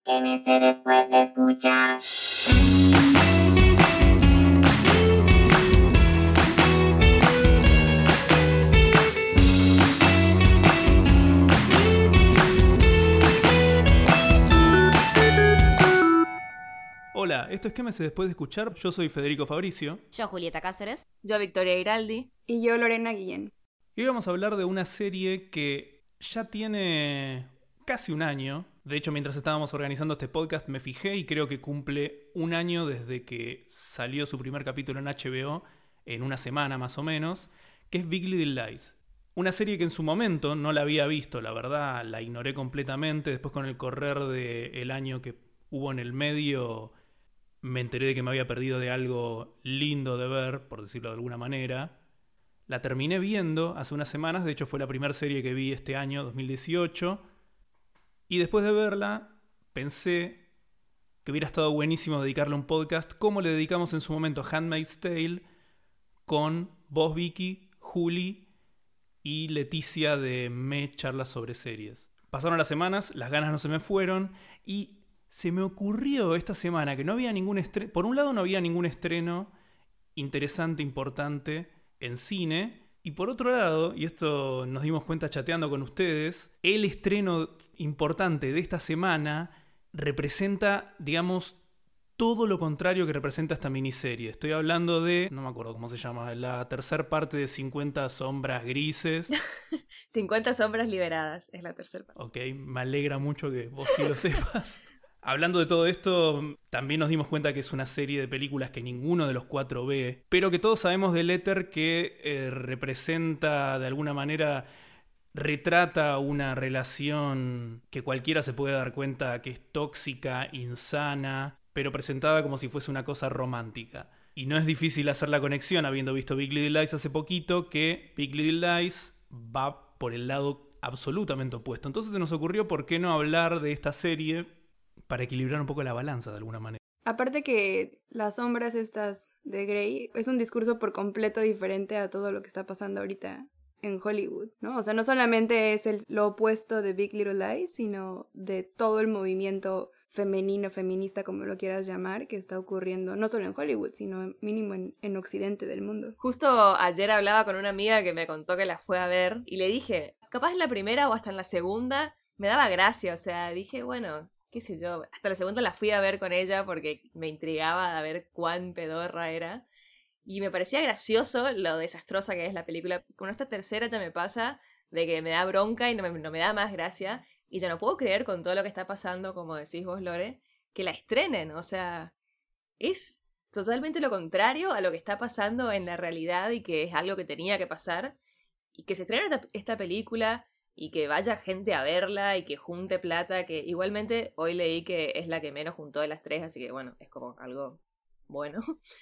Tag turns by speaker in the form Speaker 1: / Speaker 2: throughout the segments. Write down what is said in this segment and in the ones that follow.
Speaker 1: Quédese después de escuchar.
Speaker 2: Hola, esto es Quémese después de escuchar. Yo soy Federico Fabricio.
Speaker 3: Yo, Julieta Cáceres.
Speaker 4: Yo, Victoria Giraldi.
Speaker 5: Y yo, Lorena Guillén.
Speaker 2: Y hoy vamos a hablar de una serie que ya tiene casi un año. De hecho, mientras estábamos organizando este podcast me fijé y creo que cumple un año desde que salió su primer capítulo en HBO, en una semana más o menos, que es Big Little Lies. Una serie que en su momento no la había visto, la verdad, la ignoré completamente. Después, con el correr del año que hubo en el medio, me enteré de que me había perdido de algo lindo de ver, por decirlo de alguna manera. La terminé viendo hace unas semanas, de hecho fue la primera serie que vi este año, 2018. Y después de verla, pensé que hubiera estado buenísimo dedicarle un podcast como le dedicamos en su momento a Handmaid's Tale, con vos, Vicky, Juli y Leticia de Me Charlas sobre Series. Pasaron las semanas, las ganas no se me fueron y se me ocurrió esta semana que no había ningún estreno. Por un lado, no había ningún estreno interesante, importante en cine. Y por otro lado, y esto nos dimos cuenta chateando con ustedes, el estreno importante de esta semana representa, digamos, todo lo contrario que representa esta miniserie. Estoy hablando de, no me acuerdo cómo se llama, la tercera parte de 50 sombras grises.
Speaker 4: 50 sombras liberadas es la tercera parte.
Speaker 2: Ok, me alegra mucho que vos sí lo sepas. Hablando de todo esto, también nos dimos cuenta que es una serie de películas que ninguno de los cuatro ve, pero que todos sabemos del éter que representa, de alguna manera, retrata una relación que cualquiera se puede dar cuenta que es tóxica, insana, pero presentada como si fuese una cosa romántica. Y no es difícil hacer la conexión, habiendo visto Big Little Lies hace poquito, que Big Little Lies va por el lado absolutamente opuesto. Entonces se nos ocurrió por qué no hablar de esta serie para equilibrar un poco la balanza de alguna manera.
Speaker 5: Aparte que las sombras estas de Grey es un discurso por completo diferente a todo lo que está pasando ahorita en Hollywood, ¿no? O sea, no solamente es lo opuesto de Big Little Lies, sino de todo el movimiento femenino, feminista, como lo quieras llamar, que está ocurriendo no solo en Hollywood, sino mínimo en Occidente del mundo.
Speaker 4: Justo ayer hablaba con una amiga que me contó que la fue a ver y le dije, capaz en la primera o hasta en la segunda me daba gracia, o sea, dije, bueno, qué sé yo, hasta la segunda la fui a ver con ella porque me intrigaba a ver cuán pedorra era. Y me parecía gracioso lo desastrosa que es la película. Con esta tercera ya me pasa de que me da bronca y no me da más gracia. Y ya no puedo creer con todo lo que está pasando, como decís vos, Lore, que la estrenen. O sea, es totalmente lo contrario a lo que está pasando en la realidad y que es algo que tenía que pasar. Y que se estrene esta película y que vaya gente a verla y que junte plata, que igualmente hoy leí que es la que menos juntó de las tres, así que bueno, es como algo bueno.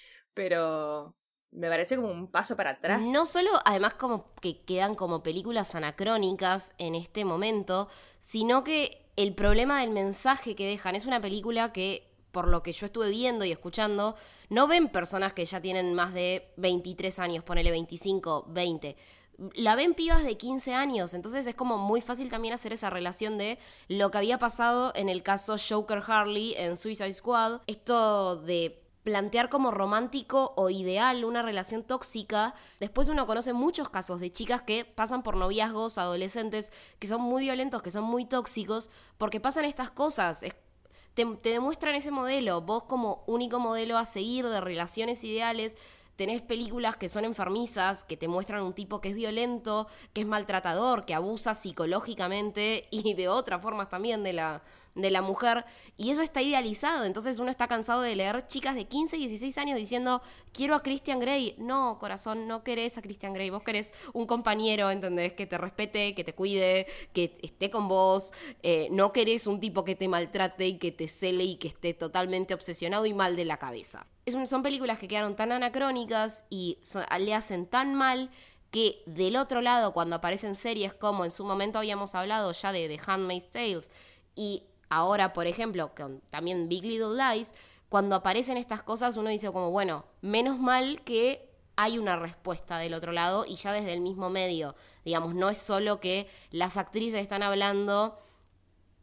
Speaker 4: Pero me parece como un paso para atrás.
Speaker 3: No solo, además, como que quedan como películas anacrónicas en este momento, sino que el problema del mensaje que dejan es una película que, por lo que yo estuve viendo y escuchando, no ven personas que ya tienen más de 23 años, ponele 25, 20. La ven pibas de 15 años, entonces es como muy fácil también hacer esa relación de lo que había pasado en el caso Joker Harley en Suicide Squad, esto de plantear como romántico o ideal una relación tóxica. Después uno conoce muchos casos de chicas que pasan por noviazgos adolescentes que son muy violentos, que son muy tóxicos, porque pasan estas cosas. Te demuestran ese modelo, vos como único modelo a seguir de relaciones ideales. Tenés películas que son enfermizas, que te muestran un tipo que es violento, que es maltratador, que abusa psicológicamente y de otras formas también de la mujer, y eso está idealizado. Entonces uno está cansado de leer chicas de 15, 16 años diciendo, quiero a Christian Grey. No, corazón, no querés a Christian Grey, vos querés un compañero, ¿entendés? Que te respete, que te cuide, que esté con vos. No querés un tipo que te maltrate y que te cele y que esté totalmente obsesionado y mal de la cabeza. Son películas que quedaron tan anacrónicas y le hacen tan mal que del otro lado, cuando aparecen series como en su momento habíamos hablado ya de Handmaid's Tales, y ahora, por ejemplo, con también Big Little Lies, cuando aparecen estas cosas uno dice como, bueno, menos mal que hay una respuesta del otro lado y ya desde el mismo medio. Digamos, no es solo que las actrices están hablando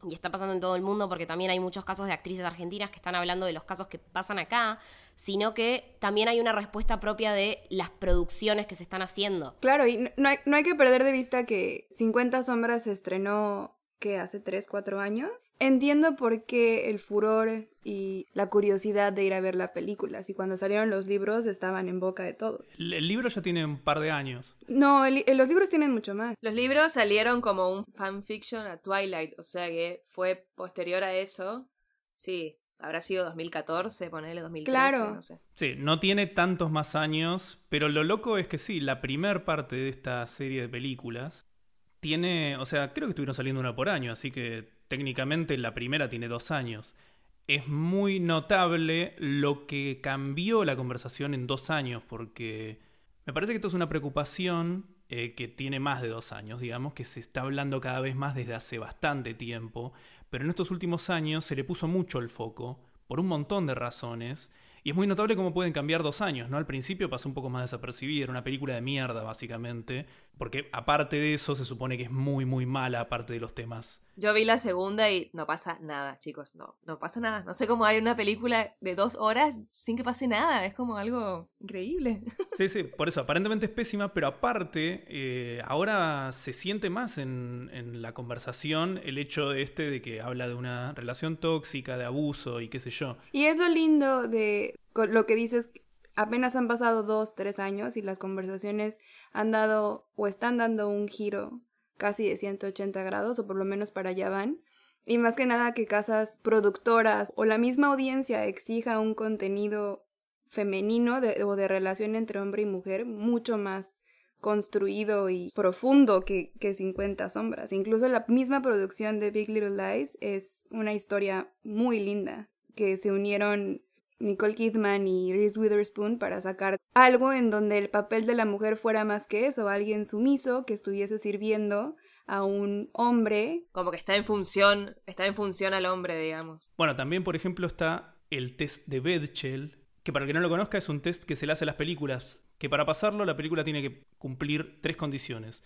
Speaker 3: y está pasando en todo el mundo, porque también hay muchos casos de actrices argentinas que están hablando de los casos que pasan acá, sino que también hay una respuesta propia de las producciones que se están haciendo.
Speaker 5: Claro, y no hay que perder de vista que 50 sombras se estrenó, ¿qué? Hace 3, 4 años. Entiendo por qué el furor y la curiosidad de ir a ver la película, si cuando salieron los libros estaban en boca de todos.
Speaker 2: El libro ya tiene un par de años.
Speaker 5: No, los libros tienen mucho más.
Speaker 4: Los libros salieron como un fanfiction a Twilight, o sea que fue posterior a eso. Sí, habrá sido 2014, ponele 2013,
Speaker 5: Claro.
Speaker 4: no sé.
Speaker 2: Sí, no tiene tantos más años, pero lo loco es que sí, la primer parte de esta serie de películas tiene, o sea, creo que estuvieron saliendo una por año, así que técnicamente la primera tiene 2 años. Es muy notable lo que cambió la conversación en 2 años, porque me parece que esto es una preocupación que tiene más de 2 años, digamos, que se está hablando cada vez más desde hace bastante tiempo, pero en estos últimos años se le puso mucho el foco, por un montón de razones, y es muy notable cómo pueden cambiar 2 años, ¿no? Al principio pasó un poco más desapercibida, era una película de mierda, básicamente, porque aparte de eso se supone que es muy, muy mala, aparte de los temas.
Speaker 4: Yo vi la segunda y no pasa nada, chicos, no pasa nada. No sé cómo hay una película de 2 horas sin que pase nada, es como algo increíble.
Speaker 2: Sí, por eso, aparentemente es pésima, pero aparte, ahora se siente más en la conversación el hecho de que habla de una relación tóxica, de abuso y qué sé yo.
Speaker 5: Y es lo lindo de lo que dices, apenas han pasado 2, 3 años y las conversaciones han dado o están dando un giro casi de 180 grados, o por lo menos para allá van. Y más que nada que casas productoras o la misma audiencia exija un contenido femenino o de relación entre hombre y mujer mucho más construido y profundo que 50 sombras. Incluso la misma producción de Big Little Lies es una historia muy linda, que se unieron Nicole Kidman y Reese Witherspoon para sacar algo en donde el papel de la mujer fuera más que eso, alguien sumiso que estuviese sirviendo a un hombre.
Speaker 4: Como que está en función al hombre, digamos.
Speaker 2: Bueno, también, por ejemplo, está el test de Bechdel, que para el que no lo conozca es un test que se le hace a las películas, que para pasarlo la película tiene que cumplir 3 condiciones.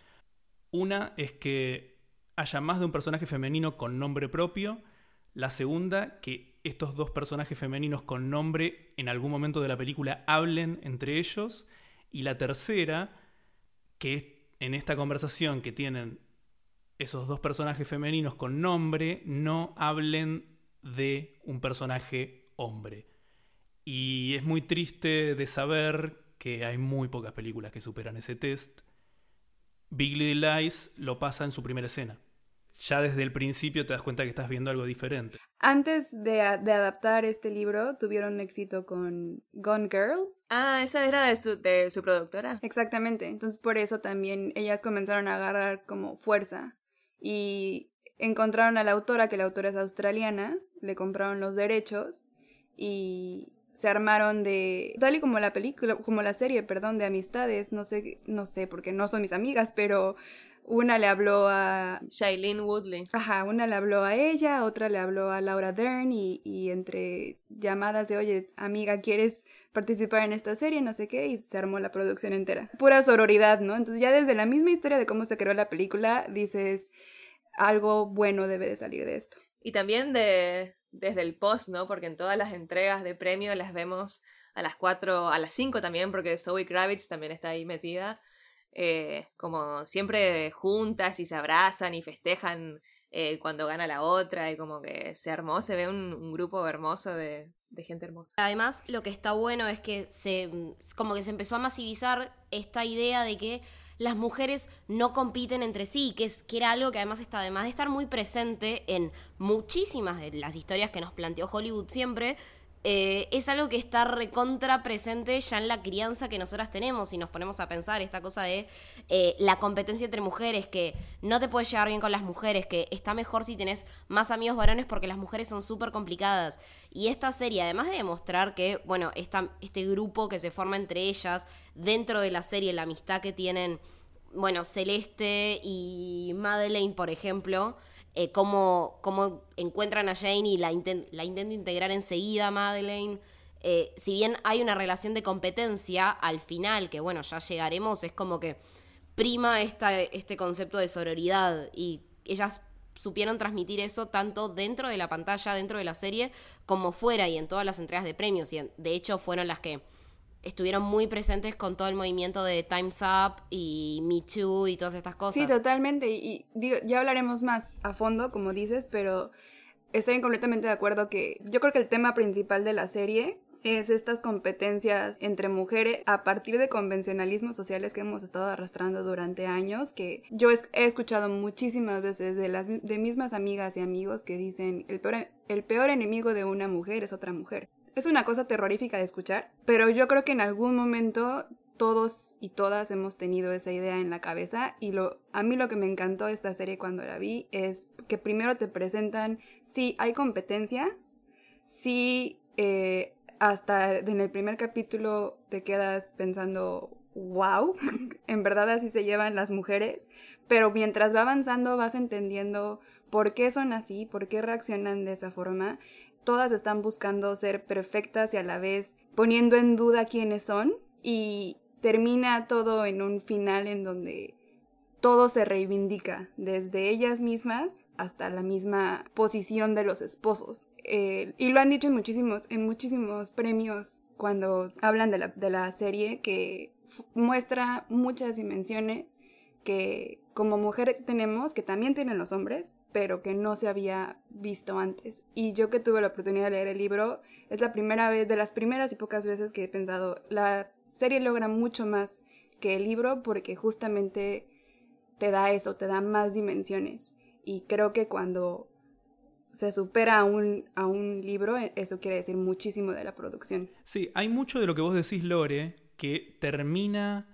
Speaker 2: Una es que haya más de un personaje femenino con nombre propio. La segunda, que estos 2 personajes femeninos con nombre en algún momento de la película hablen entre ellos. Y la tercera, que en esta conversación que tienen esos 2 personajes femeninos con nombre no hablen de un personaje hombre. Y es muy triste de saber que hay muy pocas películas que superan ese test. Big Little Lies lo pasa en su primera escena. Ya desde el principio te das cuenta que estás viendo algo diferente.
Speaker 5: Antes de adaptar este libro, tuvieron éxito con Gone Girl.
Speaker 4: Ah, esa era de su productora.
Speaker 5: Exactamente, entonces por eso también ellas comenzaron a agarrar como fuerza. Y encontraron a la autora, que la autora es australiana, le compraron los derechos y se armaron tal y como la película, como la serie, perdón, de amistades, no sé, porque no son mis amigas, pero una le habló a
Speaker 4: Shailene Woodley.
Speaker 5: Ajá, una le habló a ella, otra le habló a Laura Dern y entre llamadas de, oye, amiga, ¿quieres participar en esta serie? No sé qué, y se armó la producción entera. Pura sororidad, ¿no? Entonces ya desde la misma historia de cómo se creó la película, dices, algo bueno debe de salir de esto.
Speaker 4: Y también desde el post, ¿no? Porque en todas las entregas de premio las vemos a las 4, a las 5 también, porque Zoe Kravitz también está ahí metida. Como siempre juntas y se abrazan y festejan cuando gana la otra, y como que se armó, se ve un grupo hermoso de gente hermosa.
Speaker 3: Además, lo que está bueno es que como que se empezó a masivizar esta idea de que las mujeres no compiten entre sí, que era algo que además está, además de estar muy presente en muchísimas de las historias que nos planteó Hollywood siempre, es algo que está recontra presente ya en la crianza que nosotras tenemos, y nos ponemos a pensar esta cosa de la competencia entre mujeres, que no te puedes llevar bien con las mujeres, que está mejor si tenés más amigos varones porque las mujeres son súper complicadas. Y esta serie, además de demostrar que, bueno, este grupo que se forma entre ellas, dentro de la serie, la amistad que tienen, bueno, Celeste y Madeleine, por ejemplo, cómo encuentran a Jane y la intenta integrar enseguida a Madeleine. Si bien hay una relación de competencia, al final, que bueno, ya llegaremos, es como que prima este concepto de sororidad, y ellas supieron transmitir eso tanto dentro de la pantalla, dentro de la serie, como fuera y en todas las entregas de premios. Y de hecho fueron las que estuvieron muy presentes con todo el movimiento de Time's Up y Me Too y todas estas cosas.
Speaker 5: Sí, totalmente. Y digo, ya hablaremos más a fondo, como dices, pero estoy completamente de acuerdo que yo creo que el tema principal de la serie es estas competencias entre mujeres a partir de convencionalismos sociales que hemos estado arrastrando durante años, que yo he escuchado muchísimas veces de mismas amigas y amigos que dicen el peor enemigo de una mujer es otra mujer. Es una cosa terrorífica de escuchar, pero yo creo que en algún momento todos y todas hemos tenido esa idea en la cabeza, y a mí lo que me encantó de esta serie cuando la vi es que primero te presentan, sí, hay competencia, sí, hasta en el primer capítulo te quedas pensando, wow, en verdad así se llevan las mujeres, pero mientras va avanzando vas entendiendo por qué son así, por qué reaccionan de esa forma. Todas están buscando ser perfectas y a la vez poniendo en duda quiénes son, y termina todo en un final en donde todo se reivindica, desde ellas mismas hasta la misma posición de los esposos. Y lo han dicho en muchísimos premios cuando hablan de la serie, que muestra muchas dimensiones que como mujer tenemos, que también tienen los hombres, pero que no se había visto antes. Y yo, que tuve la oportunidad de leer el libro, es la primera vez, de las primeras y pocas veces que he pensado, la serie logra mucho más que el libro, porque justamente te da eso, te da más dimensiones. Y creo que cuando se supera a un libro, eso quiere decir muchísimo de la producción.
Speaker 2: Sí, hay mucho de lo que vos decís, Lore, que termina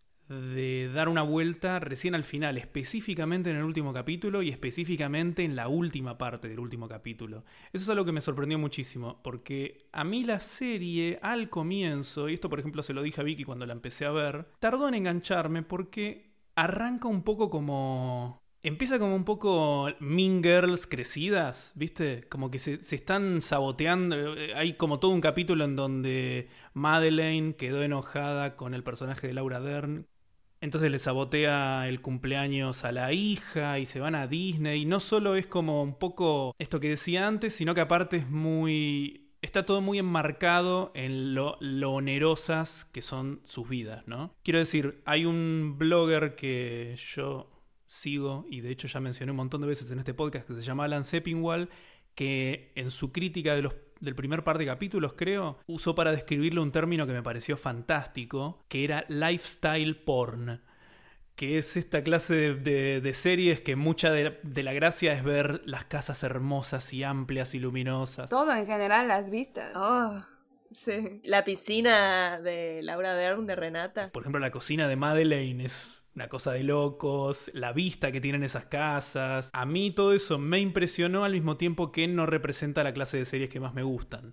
Speaker 2: de dar una vuelta recién al final, específicamente en el último capítulo y específicamente en la última parte del último capítulo. Eso es algo que me sorprendió muchísimo, porque a mí la serie al comienzo, y esto por ejemplo se lo dije a Vicky cuando la empecé a ver, tardó en engancharme porque arranca un poco como... Empieza como un poco Mean Girls crecidas, ¿viste? Como que se están saboteando. Hay como todo un capítulo en donde Madeleine quedó enojada con el personaje de Laura Dern. Entonces le sabotea el cumpleaños a la hija y se van a Disney. Y no solo es como un poco esto que decía antes, sino que aparte es muy... Está todo muy enmarcado en lo onerosas que son sus vidas, ¿no? Quiero decir, hay un blogger que yo sigo, y de hecho ya mencioné un montón de veces en este podcast, que se llama Alan Sepinwall, que en su crítica del primer par de capítulos, creo, usó para describirle un término que me pareció fantástico, que era lifestyle porn, que es esta clase de series que mucha de la gracia es ver las casas hermosas y amplias y luminosas.
Speaker 5: Todo en general, las vistas.
Speaker 4: Oh, sí. La piscina de Laura Dern, de Renata.
Speaker 2: Por ejemplo, la cocina de Madeleine es una cosa de locos, la vista que tienen esas casas. A mí todo eso me impresionó, al mismo tiempo que no representa la clase de series que más me gustan.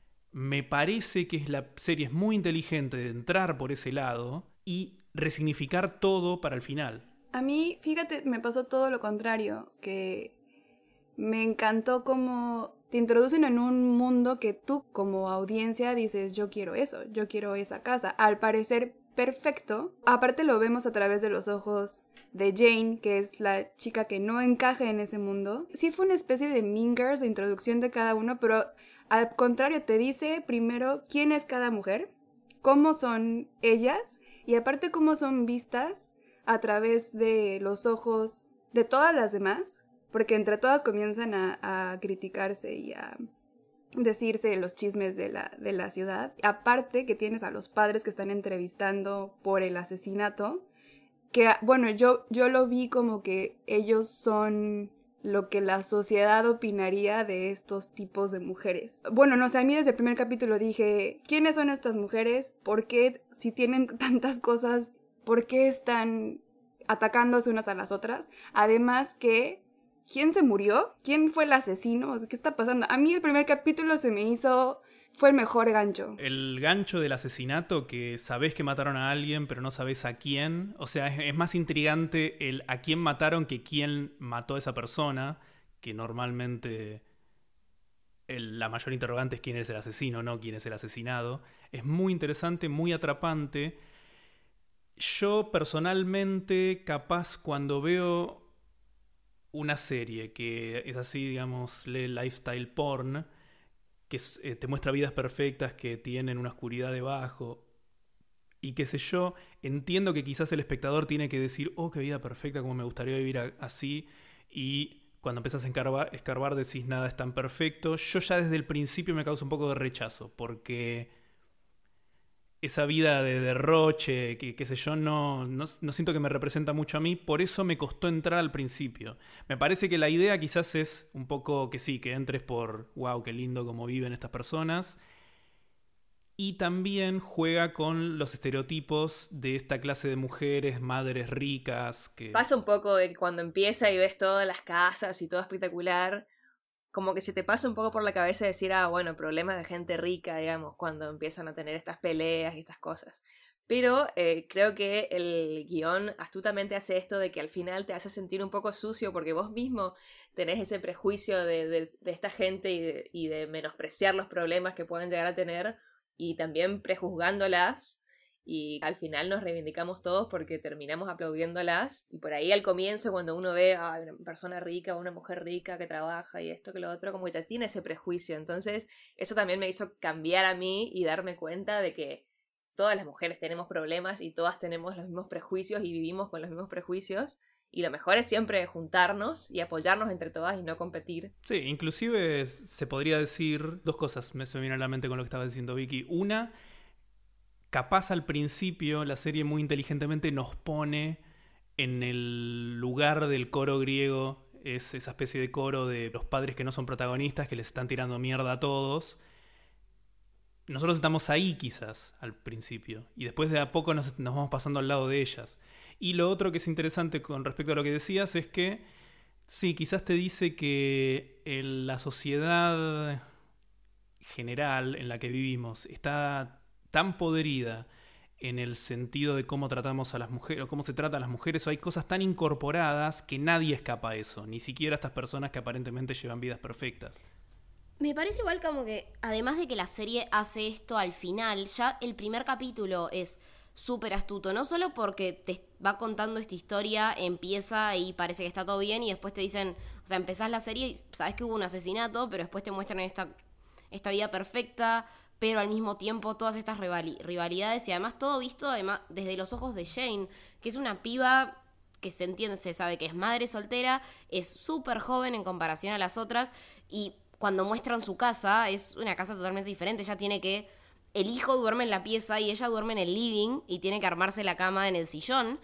Speaker 2: Me parece que la serie es muy inteligente de entrar por ese lado y resignificar todo para el final.
Speaker 5: A mí, fíjate, me pasó todo lo contrario, que me encantó cómo te introducen en un mundo que tú como audiencia dices, yo quiero eso, yo quiero esa casa. Al parecer perfecto. Aparte lo vemos a través de los ojos de Jane, que es la chica que no encaja en ese mundo. Sí fue una especie de Mean Girls de introducción de cada uno, pero al contrario te dice primero quién es cada mujer, cómo son ellas, y aparte cómo son vistas a través de los ojos de todas las demás, porque entre todas comienzan a criticarse y a decirse los chismes de la ciudad. Aparte que tienes a los padres que están entrevistando por el asesinato, que bueno, yo lo vi como que ellos son lo que la sociedad opinaría de estos tipos de mujeres. Bueno, no sé, a mí desde el primer capítulo dije, ¿quiénes son estas mujeres? ¿Por qué, si tienen tantas cosas, por qué están atacándose unas a las otras? Además que ¿quién se murió? ¿Quién fue el asesino? ¿Qué está pasando? A mí el primer capítulo fue el mejor gancho.
Speaker 2: El gancho del asesinato, que sabés que mataron a alguien, pero no sabés a quién. O sea, es más intrigante el a quién mataron que quién mató a esa persona, que normalmente la mayor interrogante es quién es el asesino, no quién es el asesinado. Es muy interesante, muy atrapante. Yo personalmente, capaz cuando veo una serie que es así, digamos, lifestyle porn, que te muestra vidas perfectas que tienen una oscuridad debajo, y qué sé yo, entiendo que quizás el espectador tiene que decir, oh, qué vida perfecta, como me gustaría vivir así, y cuando empiezas a escarbar decís, nada es tan perfecto. Yo ya desde el principio me causa un poco de rechazo, porque esa vida de derroche, que qué sé yo, no siento que me representa mucho a mí, por eso me costó entrar al principio. Me parece que la idea quizás es un poco que sí, que entres por, wow, qué lindo cómo viven estas personas, y también juega con los estereotipos de esta clase de mujeres, madres ricas, que...
Speaker 4: Pasa un poco de que cuando empieza y ves todas las casas y todo espectacular, como que se te pasa un poco por la cabeza decir, bueno, problemas de gente rica, digamos, cuando empiezan a tener estas peleas y estas cosas. Pero creo que el guión astutamente hace esto de que al final te hace sentir un poco sucio porque vos mismo tenés ese prejuicio de esta gente y de menospreciar los problemas que pueden llegar a tener y también prejuzgándolas. Y al final nos reivindicamos todos porque terminamos aplaudiéndolas. Y por ahí al comienzo, cuando uno ve a una persona rica o una mujer rica que trabaja y esto que lo otro, como que ya tiene ese prejuicio. Entonces eso también me hizo cambiar a mí y darme cuenta de que todas las mujeres tenemos problemas y todas tenemos los mismos prejuicios y vivimos con los mismos prejuicios. Y lo mejor es siempre juntarnos y apoyarnos entre todas y no competir.
Speaker 2: Sí, inclusive se podría decir dos cosas, se me viene a la mente con lo que estaba diciendo Vicky. Una, capaz al principio la serie muy inteligentemente nos pone en el lugar del coro griego, es esa especie de coro de los padres que no son protagonistas, que les están tirando mierda a todos. Nosotros estamos ahí quizás al principio, y después de a poco nos vamos pasando al lado de ellas. Y lo otro que es interesante con respecto a lo que decías es que, sí, quizás te dice que la sociedad general en la que vivimos está tan podrida en el sentido de cómo tratamos a las mujeres o cómo se trata a las mujeres, o hay cosas tan incorporadas que nadie escapa a eso, ni siquiera estas personas que aparentemente llevan vidas perfectas.
Speaker 3: Me parece igual como que, además de que la serie hace esto al final, ya el primer capítulo es súper astuto, no solo porque te va contando esta historia, empieza y parece que está todo bien y después te dicen, o sea, empezás la serie y sabes que hubo un asesinato, pero después te muestran esta vida perfecta, pero al mismo tiempo todas estas rivalidades y además todo visto desde los ojos de Jane, que es una piba que se entiende, se sabe que es madre soltera, es súper joven en comparación a las otras y cuando muestran su casa es una casa totalmente diferente, ella tiene que... El hijo duerme en la pieza y ella duerme en el living y tiene que armarse la cama en el sillón.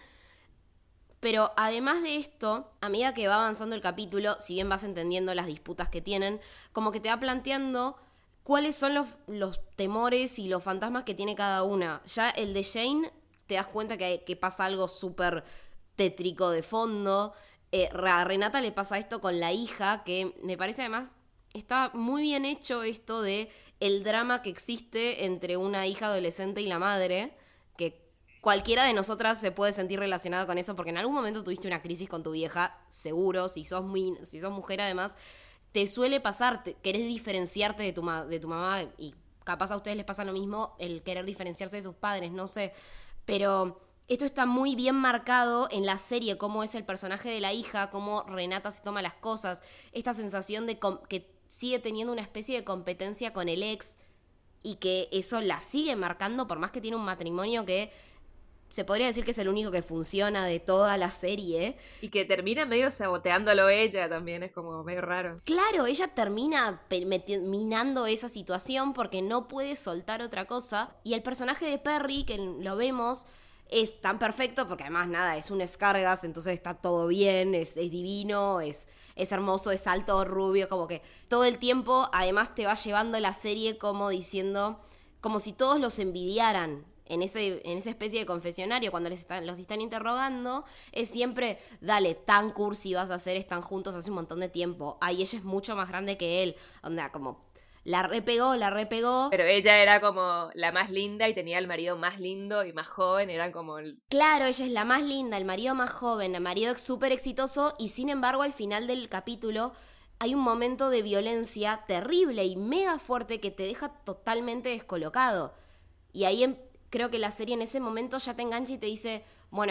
Speaker 3: Pero además de esto, a medida que va avanzando el capítulo, si bien vas entendiendo las disputas que tienen, como que te va planteando cuáles son los temores y los fantasmas que tiene cada una. Ya el de Jane, te das cuenta que pasa algo súper tétrico de fondo. A Renata le pasa esto con la hija, que me parece además... Está muy bien hecho esto de el drama que existe entre una hija adolescente y la madre, que cualquiera de nosotras se puede sentir relacionada con eso, porque en algún momento tuviste una crisis con tu vieja, seguro, si sos mujer además, te suele pasar, querés diferenciarte de tu mamá, y capaz a ustedes les pasa lo mismo, el querer diferenciarse de sus padres, no sé, pero... Esto está muy bien marcado en la serie, cómo es el personaje de la hija, cómo Renata se toma las cosas, esta sensación de que sigue teniendo una especie de competencia con el ex y que eso la sigue marcando por más que tiene un matrimonio que se podría decir que es el único que funciona de toda la serie.
Speaker 4: Y que termina medio saboteándolo ella también, es como medio raro.
Speaker 3: Claro, ella termina minando esa situación porque no puede soltar otra cosa. Y el personaje de Perry, que lo vemos... Es tan perfecto porque además nada, es un Skarsgård, entonces está todo bien, es divino, es hermoso, es alto, rubio, como que todo el tiempo además te va llevando la serie como diciendo, como si todos los envidiaran en esa especie de confesionario cuando los están interrogando, es siempre, dale, tan cursi vas a hacer, están juntos hace un montón de tiempo, ay, ella es mucho más grande que él, onda, como... La repegó.
Speaker 4: Pero ella era como la más linda y tenía el marido más lindo y más joven, eran como...
Speaker 3: Claro, ella es la más linda, el marido más joven, el marido súper exitoso y sin embargo al final del capítulo hay un momento de violencia terrible y mega fuerte que te deja totalmente descolocado. Y ahí creo que la serie en ese momento ya te engancha y te dice, bueno,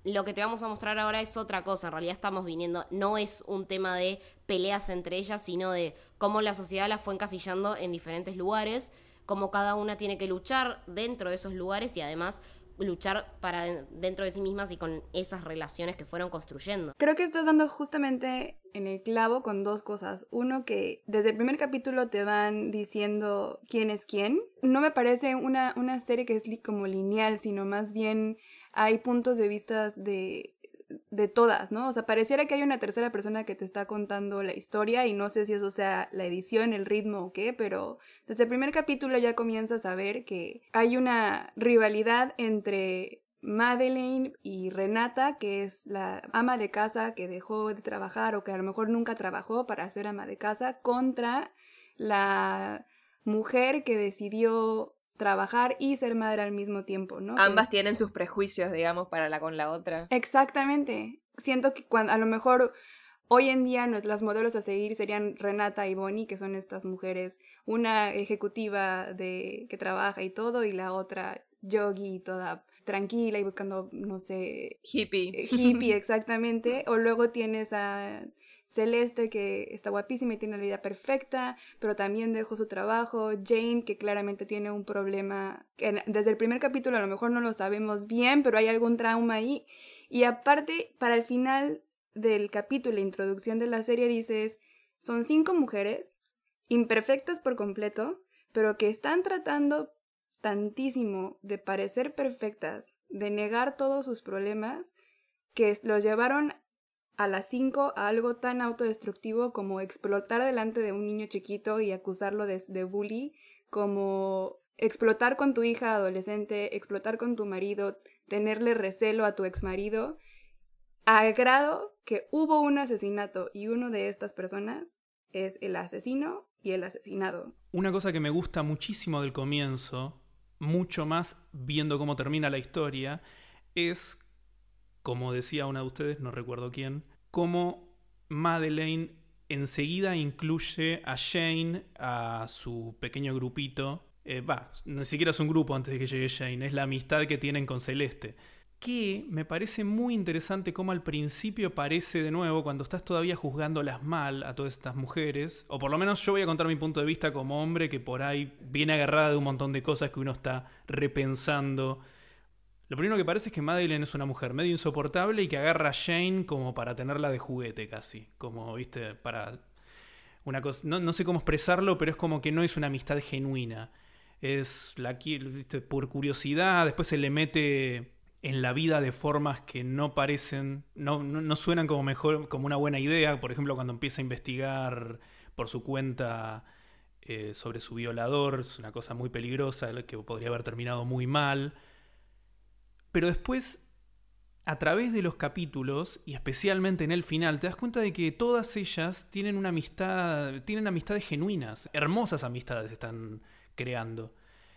Speaker 3: lo que te vamos a mostrar ahora es otra cosa. En realidad estamos viniendo, no es un tema de peleas entre ellas, sino de cómo la sociedad las fue encasillando en diferentes lugares, cómo cada una tiene que luchar dentro de esos lugares y además luchar para dentro de sí mismas y con esas relaciones que fueron construyendo.
Speaker 5: Creo que estás dando justamente en el clavo con dos cosas. Uno, que desde el primer capítulo te van diciendo quién es quién. No me parece una serie que es como lineal, sino más bien hay puntos de vista de todas, ¿no? O sea, pareciera que hay una tercera persona que te está contando la historia y no sé si eso sea la edición, el ritmo o qué, pero desde el primer capítulo ya comienzas a ver que hay una rivalidad entre Madeleine y Renata, que es la ama de casa que dejó de trabajar o que a lo mejor nunca trabajó para ser ama de casa, contra la mujer que decidió trabajar y ser madre al mismo tiempo, ¿no?
Speaker 4: Ambas tienen sus prejuicios, digamos, para la con la otra.
Speaker 5: Exactamente. Siento que cuando a lo mejor hoy en día las modelos a seguir serían Renata y Bonnie, que son estas mujeres, una ejecutiva que trabaja y todo, y la otra yogi, toda tranquila y buscando, no sé...
Speaker 4: Hippie,
Speaker 5: exactamente. O luego tienes a Celeste, que está guapísima y tiene la vida perfecta, pero también dejó su trabajo. Jane, que claramente tiene un problema, que desde el primer capítulo a lo mejor no lo sabemos bien, pero hay algún trauma ahí. Y aparte, para el final del capítulo, la introducción de la serie, dices, son 5 mujeres, imperfectas por completo, pero que están tratando tantísimo de parecer perfectas, de negar todos sus problemas, que los llevaron a las 5 a algo tan autodestructivo como explotar delante de un niño chiquito y acusarlo de bully, como explotar con tu hija adolescente, explotar con tu marido, tenerle recelo a tu exmarido, al grado que hubo un asesinato y uno de estas personas es el asesino y el asesinado.
Speaker 2: Una cosa que me gusta muchísimo del comienzo, mucho más viendo cómo termina la historia, es, como decía una de ustedes, no recuerdo quién, cómo Madeleine enseguida incluye a Jane, a su pequeño grupito. Ni siquiera es un grupo antes de que llegue Jane, es la amistad que tienen con Celeste. Que me parece muy interesante cómo al principio parece, de nuevo, cuando estás todavía juzgándolas mal a todas estas mujeres, o por lo menos yo voy a contar mi punto de vista como hombre que por ahí viene agarrada de un montón de cosas que uno está repensando. Lo primero que parece es que Madeleine es una mujer medio insoportable y que agarra a Jane como para tenerla de juguete casi. Como, viste, para una cosa... No sé cómo expresarlo, pero es como que no es una amistad genuina. Es viste, por curiosidad, después se le mete en la vida de formas que no parecen... No suenan como una buena idea. Por ejemplo, cuando empieza a investigar por su cuenta sobre su violador. Es una cosa muy peligrosa que podría haber terminado muy mal. Pero después, a través de los capítulos, y especialmente en el final, te das cuenta de que todas ellas tienen una amistad, tienen amistades genuinas, hermosas amistades están creando.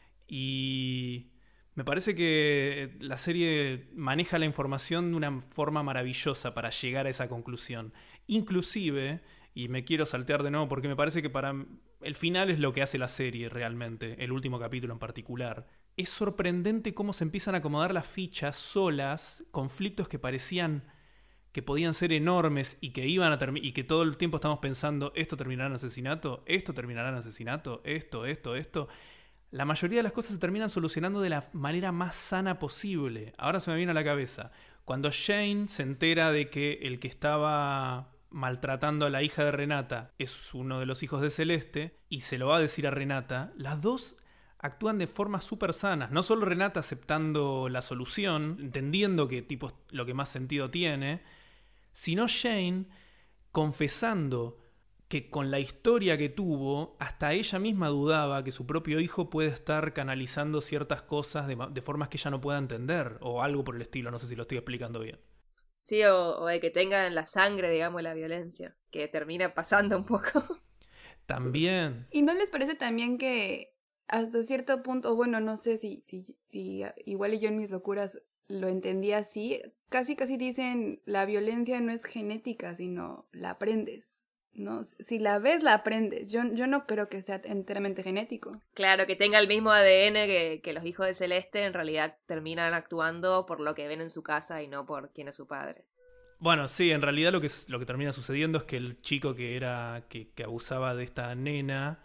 Speaker 2: Y me parece que la serie maneja la información de una forma maravillosa para llegar a esa conclusión. Inclusive, y me quiero saltear de nuevo porque me parece que para el final es lo que hace la serie realmente, el último capítulo en particular. Es sorprendente cómo se empiezan a acomodar las fichas solas, conflictos que parecían que podían ser enormes y que iban a y que todo el tiempo estamos pensando, esto terminará en asesinato, esto terminará en asesinato, esto. La mayoría de las cosas se terminan solucionando de la manera más sana posible. Ahora se me viene a la cabeza, cuando Jane se entera de que el que estaba maltratando a la hija de Renata es uno de los hijos de Celeste y se lo va a decir a Renata, las dos actúan de formas súper sanas. No solo Renata aceptando la solución, entendiendo que tipo es lo que más sentido tiene, sino Jane confesando que con la historia que tuvo, hasta ella misma dudaba que su propio hijo puede estar canalizando ciertas cosas de formas que ella no pueda entender, o algo por el estilo, no sé si lo estoy explicando bien.
Speaker 4: Sí, o de que tengan en la sangre, digamos, la violencia, que termina pasando un poco.
Speaker 2: También.
Speaker 5: ¿Y no les parece también que hasta cierto punto, bueno, no sé si igual yo en mis locuras lo entendí así, casi dicen la violencia no es genética, sino la aprendes? ¿no? Si la ves, la aprendes. Yo no creo que sea enteramente genético.
Speaker 4: Claro, que tenga el mismo ADN que los hijos de Celeste, en realidad terminan actuando por lo que ven en su casa y no por quién es su padre.
Speaker 2: Bueno, sí, en realidad lo que termina sucediendo es que el chico que abusaba de esta nena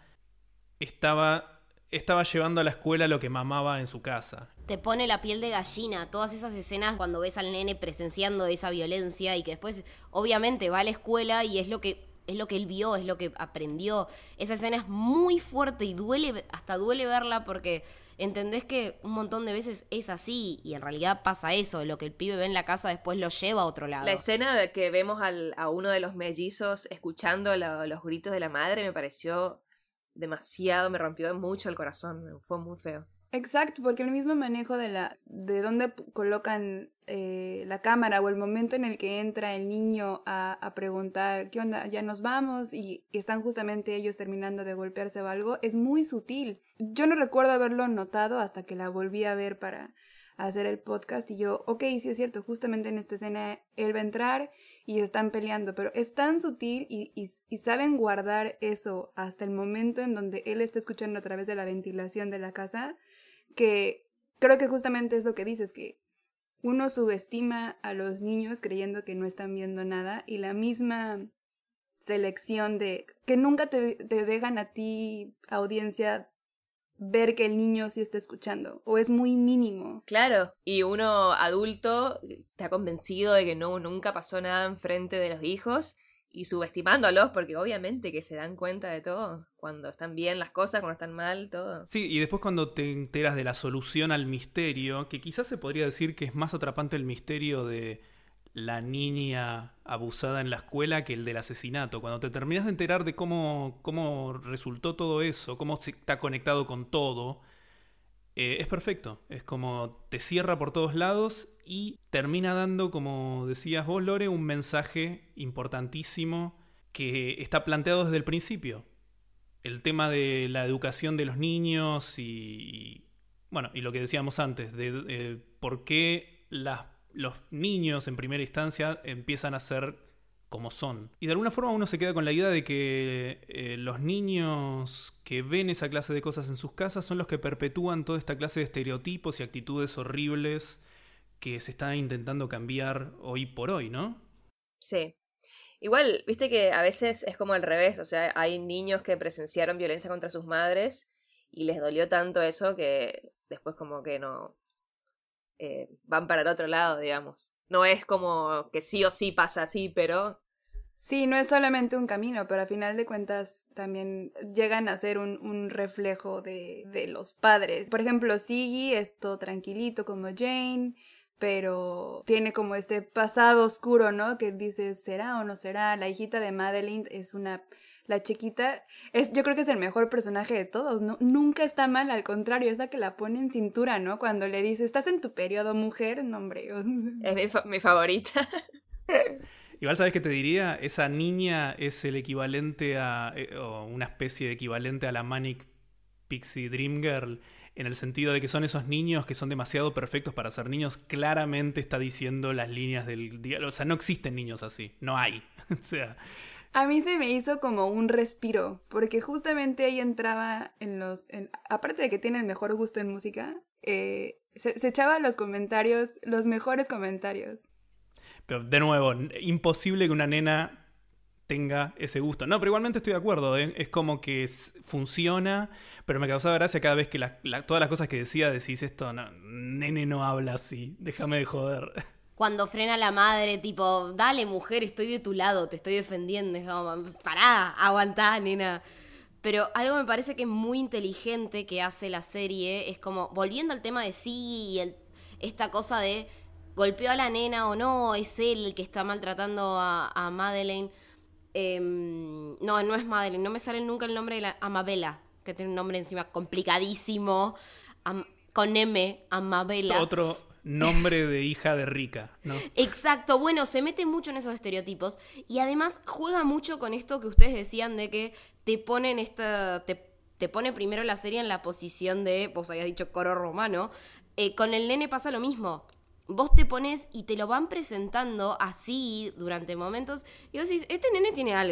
Speaker 2: estaba llevando a la escuela lo que mamaba en su casa.
Speaker 3: Te pone la piel de gallina, todas esas escenas cuando ves al nene presenciando esa violencia y que después obviamente va a la escuela y es lo que él vio, es lo que aprendió. Esa escena es muy fuerte y hasta duele verla porque entendés que un montón de veces es así y en realidad pasa eso, lo que el pibe ve en la casa después lo lleva a otro lado.
Speaker 4: La escena de que vemos a uno de los mellizos escuchando los gritos de la madre me pareció demasiado, me rompió mucho el corazón, fue muy feo.
Speaker 5: Exacto, porque el mismo manejo de dónde colocan la cámara o el momento en el que entra el niño a preguntar ¿qué onda? ¿Ya nos vamos? Y están justamente ellos terminando de golpearse o algo, es muy sutil. Yo no recuerdo haberlo notado hasta que la volví a ver para hacer el podcast y yo, ok, sí es cierto, justamente en esta escena él va a entrar y están peleando, pero es tan sutil y saben guardar eso hasta el momento en donde él está escuchando a través de la ventilación de la casa, que creo que justamente es lo que dices, que uno subestima a los niños creyendo que no están viendo nada y la misma selección de que nunca te dejan a ti, audiencia, ver que el niño sí está escuchando, o es muy mínimo.
Speaker 4: Claro, y uno adulto está convencido de que nunca pasó nada enfrente de los hijos y subestimándolos porque obviamente que se dan cuenta de todo, cuando están bien las cosas, cuando están mal, todo.
Speaker 2: Sí, y después cuando te enteras de la solución al misterio, que quizás se podría decir que es más atrapante el misterio de la niña abusada en la escuela que el del asesinato. Cuando te terminas de enterar de cómo resultó todo eso, cómo se está conectado con todo, es perfecto. Es como te cierra por todos lados y termina dando, como decías vos, Lore, un mensaje importantísimo que está planteado desde el principio. El tema de la educación de los niños y lo que decíamos antes, de por qué los niños en primera instancia empiezan a ser como son. Y de alguna forma uno se queda con la idea de que los niños que ven esa clase de cosas en sus casas son los que perpetúan toda esta clase de estereotipos y actitudes horribles que se están intentando cambiar hoy por hoy, ¿no?
Speaker 4: Sí. Igual, viste que a veces es como al revés, o sea, hay niños que presenciaron violencia contra sus madres y les dolió tanto eso que después como que no... van para el otro lado, digamos. No es como que sí o sí pasa así, pero...
Speaker 5: Sí, no es solamente un camino, pero a final de cuentas también llegan a ser un reflejo de los padres. Por ejemplo, Siggy es todo tranquilito como Jane, pero tiene como este pasado oscuro, ¿no? Que dices, ¿será o no será? La hijita de Madeline es la chiquita, yo creo que es el mejor personaje de todos, ¿no? Nunca está mal, al contrario, es la que la pone en cintura, ¿no? Cuando le dice, ¿estás en tu periodo, mujer? No, hombre.
Speaker 4: Es mi favorita.
Speaker 2: Igual, ¿sabes qué te diría? Esa niña es el equivalente o una especie de equivalente a la Manic Pixie Dream Girl, en el sentido de que son esos niños que son demasiado perfectos para ser niños. Claramente está diciendo las líneas del diálogo. O sea, no existen niños así, no hay. O sea...
Speaker 5: A mí se me hizo como un respiro, porque justamente ahí entraba aparte de que tiene el mejor gusto en música, se echaba los comentarios, los mejores comentarios.
Speaker 2: Pero de nuevo, imposible que una nena tenga ese gusto. No, pero igualmente estoy de acuerdo, ¿eh? Es como que funciona, pero me causaba gracia cada vez que todas las cosas que decís esto, no, nene no habla así, déjame de joder.
Speaker 3: Cuando frena la madre, tipo, dale mujer, estoy de tu lado, te estoy defendiendo. Es como, pará, aguantá, nena. Pero algo me parece que es muy inteligente que hace la serie, es como, volviendo al tema de Siggy y esta cosa de golpeó a la nena o no, es él el que está maltratando a Madeleine. No es Madeleine, no me sale nunca el nombre de la Amabela, que tiene un nombre encima complicadísimo, con M, Amabela.
Speaker 2: Otro nombre de hija de rica, ¿no?
Speaker 3: Exacto, bueno, se mete mucho en esos estereotipos y además juega mucho con esto que ustedes decían de que te ponen te pone primero la serie en la posición de, vos habías dicho coro romano, con el nene pasa lo mismo. Vos te pones y te lo van presentando así durante momentos y vos decís, este nene tiene algo.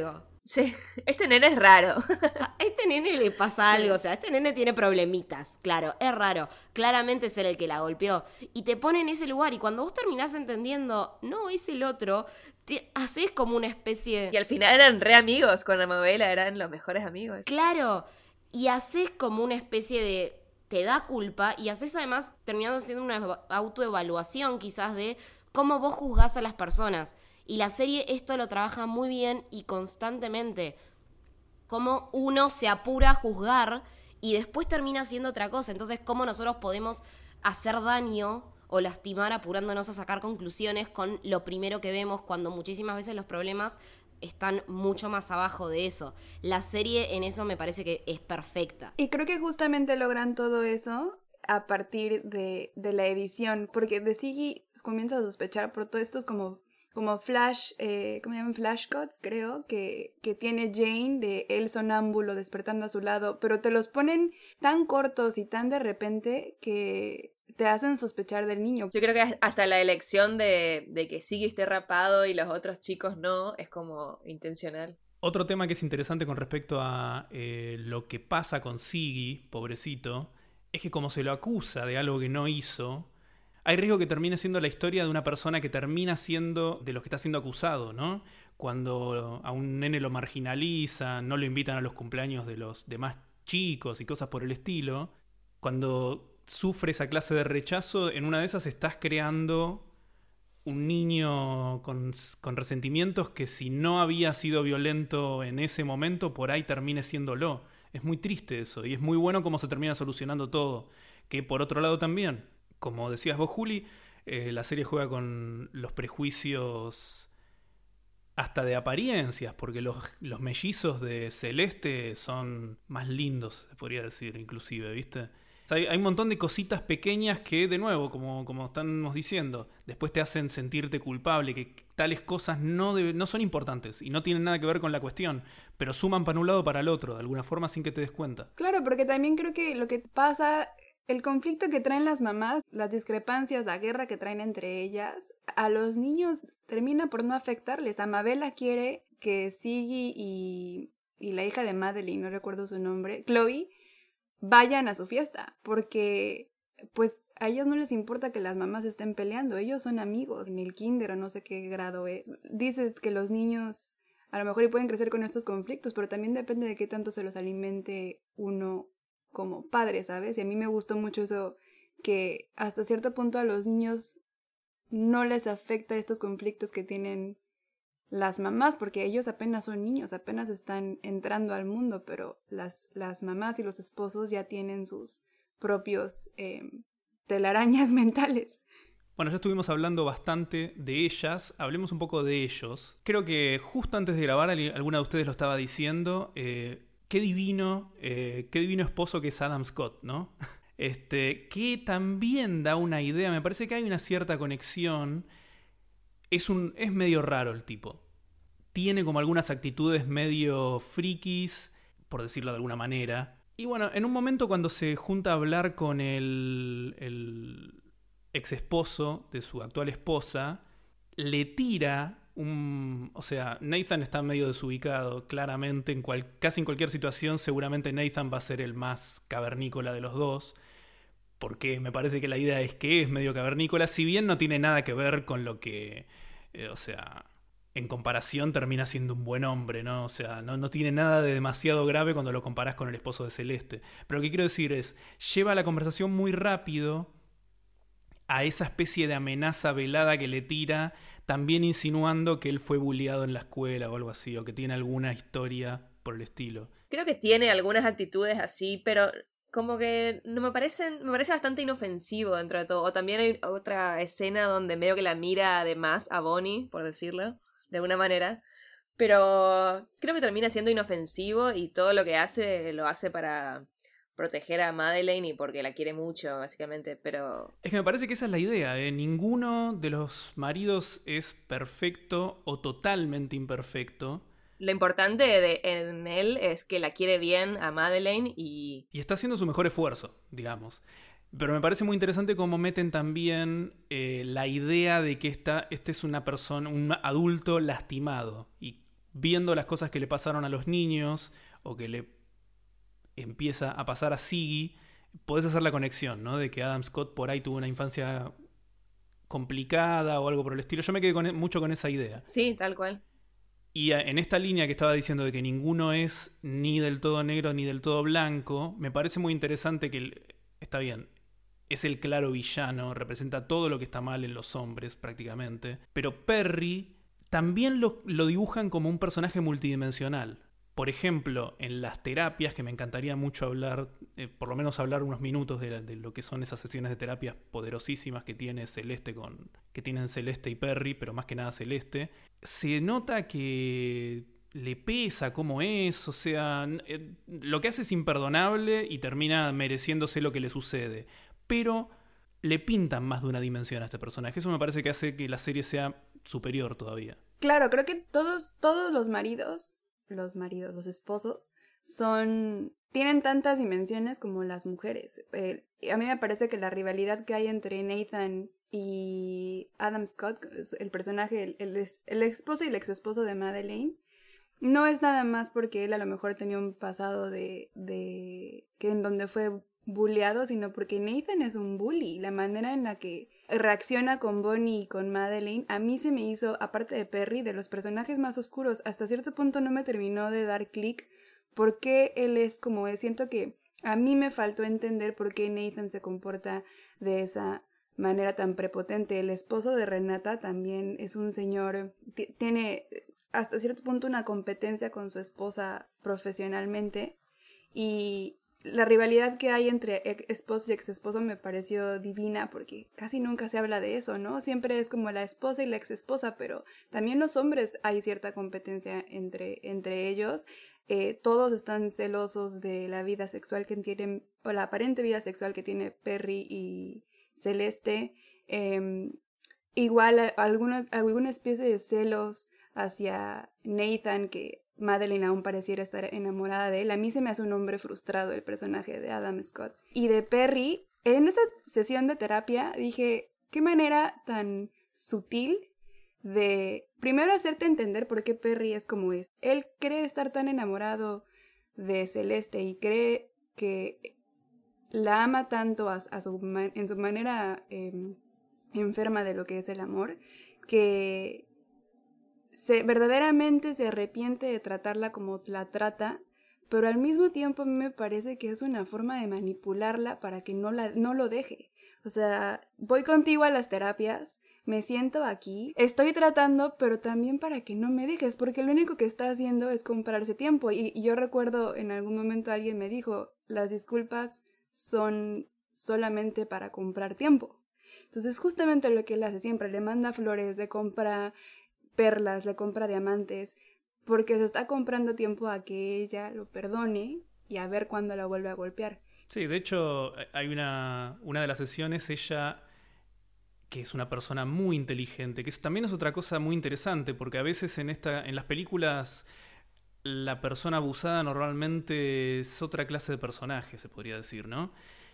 Speaker 4: Sí, este nene es raro.
Speaker 3: A este nene le pasa algo, o sea, este nene tiene problemitas, claro, es raro. Claramente es él el que la golpeó. Y te pone en ese lugar y cuando vos terminás entendiendo, no, es el otro, te haces como una especie...
Speaker 4: Y al final eran re amigos con Amabela, eran los mejores amigos.
Speaker 3: Claro, y haces como una especie de... Te da culpa y haces además terminando siendo una autoevaluación quizás de cómo vos juzgás a las personas. Y la serie esto lo trabaja muy bien y constantemente. Cómo uno se apura a juzgar y después termina haciendo otra cosa. Entonces, cómo nosotros podemos hacer daño o lastimar apurándonos a sacar conclusiones con lo primero que vemos cuando muchísimas veces los problemas están mucho más abajo de eso. La serie en eso me parece que es perfecta.
Speaker 5: Y creo que justamente logran todo eso a partir de la edición, porque de Siggy comienza a sospechar por todo esto como flash, ¿cómo se llaman? Flashcuts, creo, que tiene Jane de él sonámbulo despertando a su lado, pero te los ponen tan cortos y tan de repente que te hacen sospechar del niño.
Speaker 4: Yo creo que hasta la elección de que Siggy esté rapado y los otros chicos no, es como intencional.
Speaker 2: Otro tema que es interesante con respecto a lo que pasa con Siggy, pobrecito, es que como se lo acusa de algo que no hizo, hay riesgo que termine siendo la historia de una persona que termina siendo de los que está siendo acusado, ¿no? Cuando a un nene lo marginalizan, no lo invitan a los cumpleaños de los demás chicos y cosas por el estilo, cuando sufre esa clase de rechazo, en una de esas estás creando un niño con resentimientos que si no había sido violento en ese momento, por ahí termine siéndolo. Es muy triste eso, y es muy bueno cómo se termina solucionando todo. Que por otro lado también, como decías vos, Juli, la serie juega con los prejuicios hasta de apariencias, porque los mellizos de Celeste son más lindos, se podría decir, inclusive, ¿viste? O sea, hay un montón de cositas pequeñas que, de nuevo, como estamos diciendo, después te hacen sentirte culpable, que tales cosas no son importantes y no tienen nada que ver con la cuestión, pero suman para un lado o para el otro, de alguna forma sin que te des cuenta.
Speaker 5: Claro, porque también creo que lo que pasa, el conflicto que traen las mamás, las discrepancias, la guerra que traen entre ellas, a los niños termina por no afectarles. Amabela quiere que Siggy y la hija de Madeleine, no recuerdo su nombre, Chloe, vayan a su fiesta, porque pues a ellos no les importa que las mamás estén peleando, ellos son amigos en el kinder o no sé qué grado es. Dices que los niños a lo mejor y pueden crecer con estos conflictos, pero también depende de qué tanto se los alimente uno como padre, ¿sabes? Y a mí me gustó mucho eso, que hasta cierto punto a los niños no les afecta estos conflictos que tienen las mamás, porque ellos apenas son niños, apenas están entrando al mundo, pero las mamás y los esposos ya tienen sus propios telarañas mentales.
Speaker 2: Bueno, ya estuvimos hablando bastante de ellas, hablemos un poco de ellos. Creo que justo antes de grabar, alguna de ustedes lo estaba diciendo, qué divino esposo que es Adam Scott, ¿no? Que también da una idea, me parece que hay una cierta conexión. Es medio raro el tipo. Tiene como algunas actitudes medio frikis, por decirlo de alguna manera. Y bueno, en un momento cuando se junta a hablar con el ex esposo de su actual esposa, le tira o sea, Nathan está medio desubicado, claramente, casi en cualquier situación seguramente Nathan va a ser el más cavernícola de los dos, porque me parece que la idea es que es medio cavernícola, si bien no tiene nada que ver con lo que, o sea, en comparación termina siendo un buen hombre, ¿no? O sea, no tiene nada de demasiado grave cuando lo comparás con el esposo de Celeste. Pero lo que quiero decir es, lleva la conversación muy rápido a esa especie de amenaza velada que le tira, también insinuando que él fue bulleado en la escuela o algo así, o que tiene alguna historia por el estilo.
Speaker 4: Creo que tiene algunas actitudes así, pero como que no me parece bastante inofensivo dentro de todo. O también hay otra escena donde medio que la mira además a Bonnie, por decirlo, de alguna manera. Pero creo que termina siendo inofensivo y todo lo que hace lo hace para proteger a Madeleine y porque la quiere mucho, básicamente, pero...
Speaker 2: Es que me parece que esa es la idea, ¿eh? Ninguno de los maridos es perfecto o totalmente imperfecto.
Speaker 4: Lo importante en él es que la quiere bien a Madeleine y
Speaker 2: está haciendo su mejor esfuerzo, digamos. Pero me parece muy interesante cómo meten también la idea de que este es una persona, un adulto lastimado. Y viendo las cosas que le pasaron a los niños o que le empieza a pasar a Siggy, podés hacer la conexión, ¿no? De que Adam Scott por ahí tuvo una infancia complicada o algo por el estilo. Yo me quedé mucho con esa idea.
Speaker 4: Sí, tal cual.
Speaker 2: Y en esta línea que estaba diciendo de que ninguno es ni del todo negro ni del todo blanco, me parece muy interesante que, está bien, es el claro villano, representa todo lo que está mal en los hombres prácticamente, pero Perry también lo dibujan como un personaje multidimensional. Por ejemplo, en las terapias, que me encantaría mucho hablar, por lo menos hablar unos minutos de lo que son esas sesiones de terapias poderosísimas que tienen Celeste y Perry, pero más que nada Celeste, se nota que le pesa cómo es, o sea, lo que hace es imperdonable y termina mereciéndose lo que le sucede, pero le pintan más de una dimensión a este personaje. Eso me parece que hace que la serie sea superior todavía.
Speaker 5: Claro, creo que todos los esposos, tienen tantas dimensiones como las mujeres. A mí me parece que la rivalidad que hay entre Nathan y Adam Scott, el personaje, el esposo y el exesposo de Madeleine, no es nada más porque él a lo mejor tenía un pasado de que en donde fue bulleado, sino porque Nathan es un bully. La manera en la que reacciona con Bonnie y con Madeleine, a mí se me hizo, aparte de Perry, de los personajes más oscuros. Hasta cierto punto no me terminó de dar clic porque él es como es. Siento que a mí me faltó entender por qué Nathan se comporta de esa manera tan prepotente. El esposo de Renata también es un señor, tiene hasta cierto punto una competencia con su esposa profesionalmente, y la rivalidad que hay entre esposo y exesposo me pareció divina porque casi nunca se habla de eso, ¿no? Siempre es como la esposa y la exesposa, pero también los hombres hay cierta competencia entre ellos. Todos están celosos de la vida sexual que tienen, o la aparente vida sexual que tiene Perry y Celeste. Igual alguna especie de celos hacia Nathan, que Madeleine aún pareciera estar enamorada de él. A mí se me hace un hombre frustrado el personaje de Adam Scott. Y de Perry, en esa sesión de terapia dije, qué manera tan sutil de primero hacerte entender por qué Perry es como es. Él cree estar tan enamorado de Celeste y cree que la ama tanto en su manera enferma de lo que es el amor, que verdaderamente se arrepiente de tratarla como la trata, pero al mismo tiempo a mí me parece que es una forma de manipularla para que no lo deje. O sea, voy contigo a las terapias, me siento aquí, estoy tratando, pero también para que no me dejes, porque lo único que está haciendo es comprarse tiempo. Y yo recuerdo en algún momento alguien me dijo, las disculpas son solamente para comprar tiempo. Entonces justamente lo que él hace siempre, le manda flores, le compra perlas, le compra diamantes, porque se está comprando tiempo a que ella lo perdone y a ver cuándo la vuelve a golpear.
Speaker 2: Sí, de hecho hay una de las sesiones, ella, que es una persona muy inteligente, que también es otra cosa muy interesante, porque a veces en las películas la persona abusada normalmente es otra clase de personaje, se podría decir, ¿no?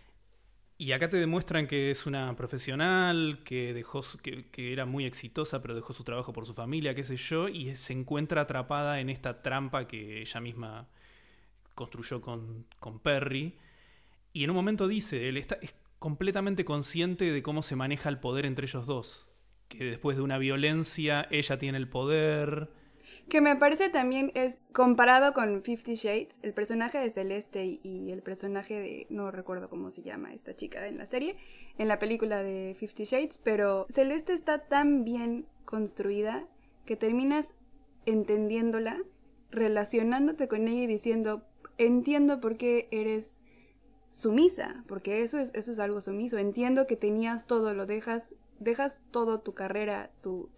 Speaker 2: Y acá te demuestran que es una profesional, que era muy exitosa, pero dejó su trabajo por su familia, qué sé yo, y se encuentra atrapada en esta trampa que ella misma construyó con Perry. Y en un momento dice, es completamente consciente de cómo se maneja el poder entre ellos dos. Que después de una violencia, ella tiene el poder.
Speaker 5: Que me parece también es comparado con 50 Shades, el personaje de Celeste y el personaje de, no recuerdo cómo se llama esta chica en la serie, en la película de 50 Shades, pero Celeste está tan bien construida que terminas entendiéndola, relacionándote con ella y diciendo, entiendo por qué eres sumisa, porque eso es algo sumiso, entiendo que tenías todo, lo dejas todo, tu carrera, tu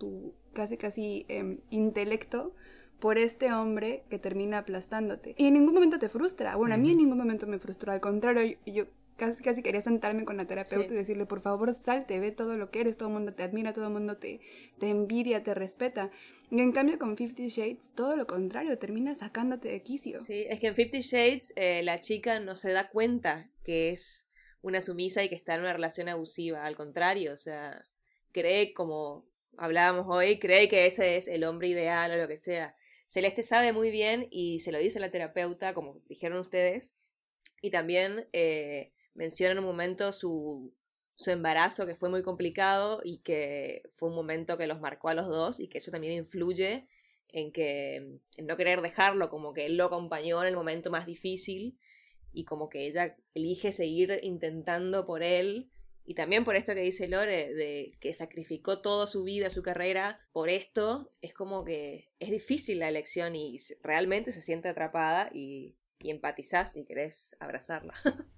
Speaker 5: casi intelecto por este hombre que termina aplastándote. Y en ningún momento te frustra. Bueno, a mí en ningún momento me frustró. Al contrario, yo casi quería sentarme con la terapeuta y decirle, por favor, salte, ve todo lo que eres. Todo el mundo te admira, todo el mundo te envidia, te respeta. Y en cambio con 50 Shades, todo lo contrario, termina sacándote de quicio.
Speaker 4: Sí, es que en 50 Shades la chica no se da cuenta que es una sumisa y que está en una relación abusiva. Al contrario, o sea, cree, como hablábamos hoy, cree que ese es el hombre ideal o lo que sea. Celeste sabe muy bien y se lo dice a la terapeuta, como dijeron ustedes, y también menciona en un momento su embarazo, que fue muy complicado y que fue un momento que los marcó a los dos y que eso también influye en no querer dejarlo, como que él lo acompañó en el momento más difícil y como que ella elige seguir intentando por él. Y también por esto que dice Lore, de que sacrificó toda su vida, su carrera, por esto, es como que es difícil la elección y realmente se siente atrapada y empatizás y querés abrazarla.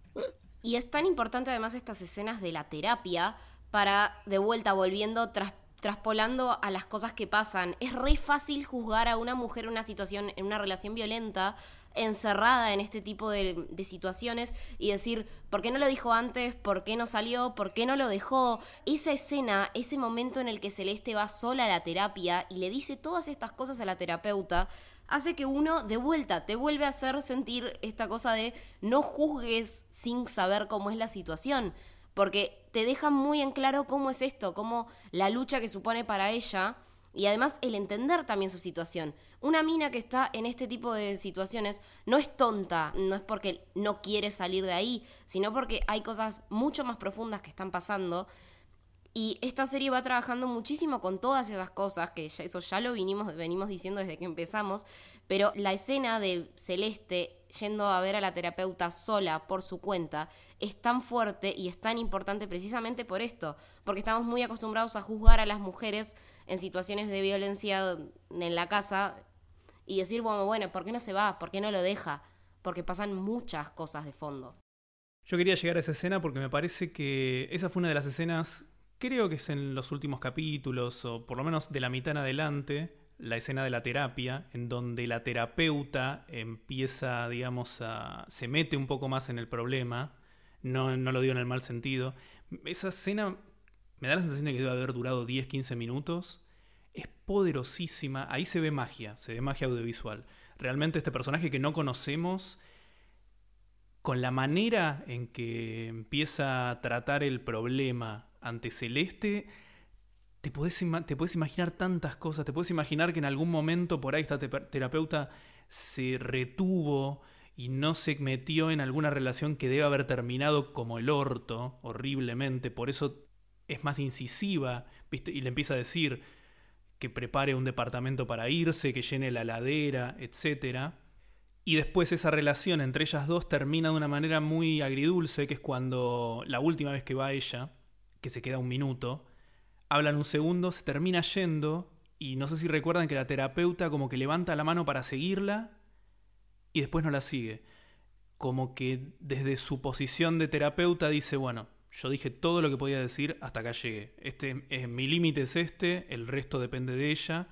Speaker 3: Y es tan importante además estas escenas de la terapia para, de vuelta, volviendo, traspolando a las cosas que pasan. Es re fácil juzgar a una mujer en una situación, en una relación violenta, encerrada en este tipo de situaciones y decir, ¿por qué no lo dijo antes? ¿Por qué no salió? ¿Por qué no lo dejó? Esa escena, ese momento en el que Celeste va sola a la terapia y le dice todas estas cosas a la terapeuta, hace que uno, de vuelta, te vuelve a hacer sentir esta cosa de no juzgues sin saber cómo es la situación, porque te deja muy en claro cómo es esto, cómo la lucha que supone para ella y además el entender también su situación. Una mina que está en este tipo de situaciones no es tonta, no es porque no quiere salir de ahí, sino porque hay cosas mucho más profundas que están pasando. Y esta serie va trabajando muchísimo con todas esas cosas, que eso ya lo venimos diciendo desde que empezamos, pero la escena de Celeste yendo a ver a la terapeuta sola por su cuenta es tan fuerte y es tan importante precisamente por esto, porque estamos muy acostumbrados a juzgar a las mujeres en situaciones de violencia en la casa y decir, bueno, ¿por qué no se va? ¿Por qué no lo deja? Porque pasan muchas cosas de fondo.
Speaker 2: Yo quería llegar a esa escena porque me parece que esa fue una de las escenas, creo que es en los últimos capítulos, o por lo menos de la mitad en adelante, la escena de la terapia, en donde la terapeuta empieza, digamos, se mete un poco más en el problema, no lo digo en el mal sentido. Esa escena me da la sensación de que debe haber durado 10-15 minutos. Es poderosísima, ahí se ve magia audiovisual. Realmente este personaje que no conocemos, con la manera en que empieza a tratar el problema ante Celeste, te puedes imaginar tantas cosas. Te puedes imaginar que en algún momento por ahí esta terapeuta se retuvo y no se metió en alguna relación que debe haber terminado como el orto, horriblemente. Por eso es más incisiva, ¿viste? Y le empieza a decir que prepare un departamento para irse, que llene la heladera, etc. Y después esa relación entre ellas dos termina de una manera muy agridulce, que es cuando la última vez que va ella, que se queda un minuto, hablan un segundo, se termina yendo, y no sé si recuerdan que la terapeuta como que levanta la mano para seguirla y después no la sigue. Como que desde su posición de terapeuta dice, bueno, yo dije todo lo que podía decir, hasta acá llegué. Mi límite es el resto depende de ella.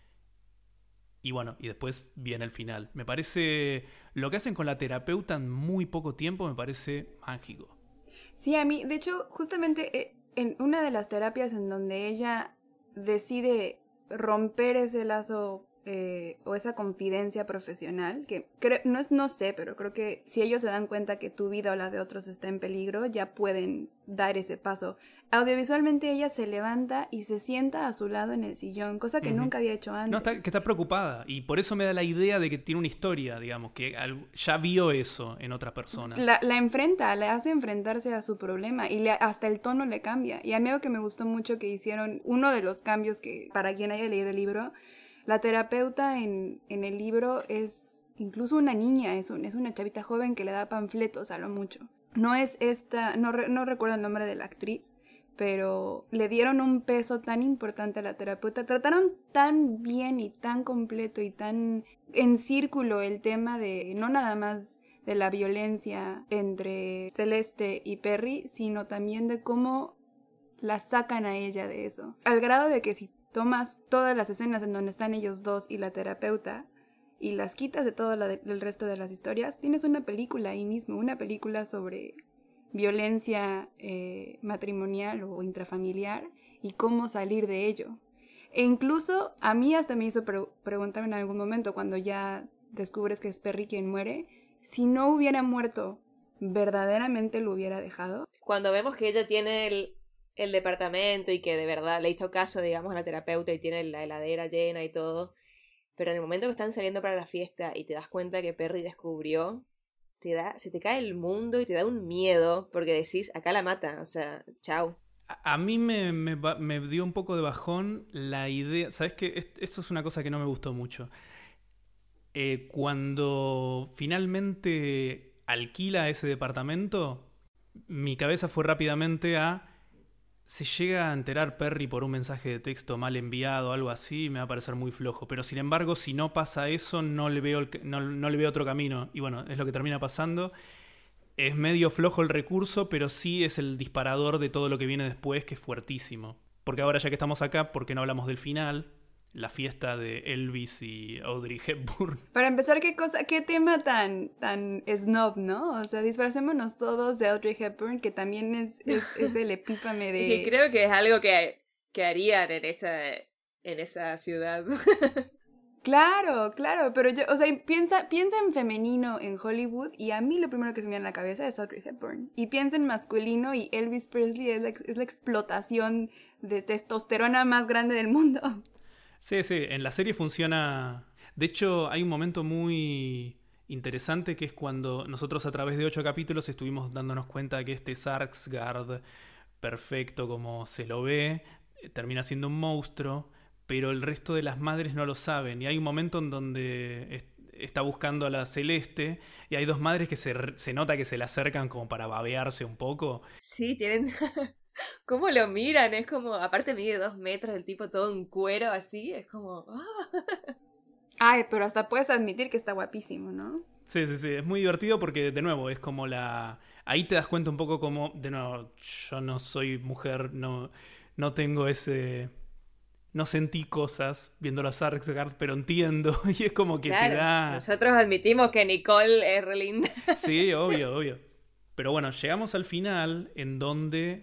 Speaker 2: Y bueno, y después viene el final. Me parece, lo que hacen con la terapeuta en muy poco tiempo me parece mágico.
Speaker 5: Sí, a mí, de hecho, justamente en una de las terapias en donde ella decide romper ese lazo o esa confidencia profesional, que no sé, pero creo que si ellos se dan cuenta que tu vida o la de otros está en peligro, ya pueden dar ese paso. Audiovisualmente ella se levanta y se sienta a su lado en el sillón, cosa que nunca había hecho antes.
Speaker 2: No, que está preocupada, y por eso me da la idea de que tiene una historia, digamos, que ya vio eso en otras personas.
Speaker 5: La enfrenta, le hace enfrentarse a su problema y hasta el tono le cambia. Y a mí algo que me gustó mucho que hicieron, uno de los cambios que, para quien haya leído el libro, la terapeuta en el libro es incluso una niña, es una chavita joven que le da panfletos a lo mucho. No es esta, no recuerdo el nombre de la actriz, pero le dieron un peso tan importante a la terapeuta, trataron tan bien y tan completo y tan en círculo el tema de no nada más de la violencia entre Celeste y Perry, sino también de cómo la sacan a ella de eso. Al grado de que si tomas todas las escenas en donde están ellos dos y la terapeuta y las quitas de todo el resto de las historias, tienes una película ahí mismo, una película sobre violencia matrimonial o intrafamiliar y cómo salir de ello. E incluso a mí hasta me hizo preguntarme en algún momento, cuando ya descubres que es Perry quien muere, si no hubiera muerto, ¿verdaderamente lo hubiera dejado?
Speaker 4: Cuando vemos que ella tiene el departamento y que de verdad le hizo caso, digamos, a la terapeuta y tiene la heladera llena y todo, Pero en el momento que están saliendo para la fiesta y te das cuenta que Perry descubrió, se te cae el mundo y te da un miedo porque decís, acá la mata, o sea, chau.
Speaker 2: A mí me dio un poco de bajón la idea. ¿Sabes qué? Esto es una cosa que no me gustó mucho. Cuando finalmente alquila ese departamento, mi cabeza fue rápidamente a... Se llega a enterar Perry por un mensaje de texto mal enviado o algo así, me va a parecer muy flojo. Pero sin embargo, si no pasa eso, no le veo otro camino. Y bueno, es lo que termina pasando. Es medio flojo el recurso, pero sí es el disparador de todo lo que viene después, que es fuertísimo. Porque ahora, ya que estamos acá, ¿por qué no hablamos del final? La fiesta de Elvis y Audrey Hepburn.
Speaker 5: Para empezar, qué tema tan snob, ¿no? O sea, disfracémonos todos de Audrey Hepburn, que también es el epífame de...
Speaker 4: Y creo que es algo que harían en esa ciudad.
Speaker 5: Claro, pero yo, o sea, piensa en femenino en Hollywood y a mí lo primero que se me viene a la cabeza es Audrey Hepburn. Y piensa en masculino y Elvis Presley es la explotación de testosterona más grande del mundo.
Speaker 2: Sí, en la serie funciona... De hecho, hay un momento muy interesante que es cuando nosotros a través de 8 capítulos estuvimos dándonos cuenta de que este Sarsgaard, perfecto como se lo ve, termina siendo un monstruo, pero el resto de las madres no lo saben. Y hay un momento en donde está buscando a la Celeste y hay 2 madres que se nota que se le acercan como para babearse un poco.
Speaker 4: Sí, tienen... ¿Cómo lo miran? Es como, aparte mide 2 metros, el tipo todo en cuero así, es como...
Speaker 5: Ay, pero hasta puedes admitir que está guapísimo, ¿no?
Speaker 2: Sí, es muy divertido porque, de nuevo, es como la... Ahí te das cuenta un poco como, de nuevo, yo no soy mujer, no tengo ese... No sentí cosas viendo la Sarsgaard, pero entiendo. Y es como que
Speaker 4: claro,
Speaker 2: te da...
Speaker 4: Nosotros admitimos que Nicole es re linda.
Speaker 2: Sí, obvio. Pero bueno, llegamos al final en donde...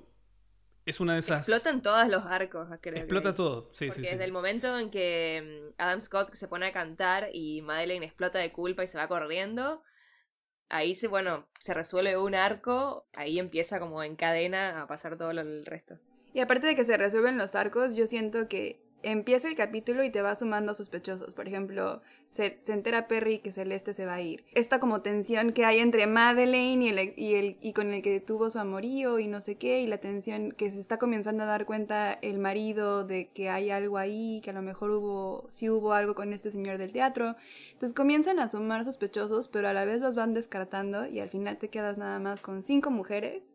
Speaker 2: Es una de esas...
Speaker 4: Explotan todos los arcos, creo.
Speaker 2: Explota todo, sí.
Speaker 4: Porque desde el momento en que Adam Scott se pone a cantar y Madeleine explota de culpa y se va corriendo, ahí se resuelve un arco, ahí empieza como en cadena a pasar todo el resto.
Speaker 5: Y aparte de que se resuelven los arcos, yo siento que empieza el capítulo y te va sumando sospechosos. Por ejemplo, se entera Perry que Celeste se va a ir. Esta como tensión que hay entre Madeleine y con el que tuvo su amorío y no sé qué, y la tensión que se está comenzando a dar cuenta el marido de que hay algo ahí, que a lo mejor sí hubo algo con este señor del teatro. Entonces comienzan a sumar sospechosos, pero a la vez los van descartando y al final te quedas nada más con 5 mujeres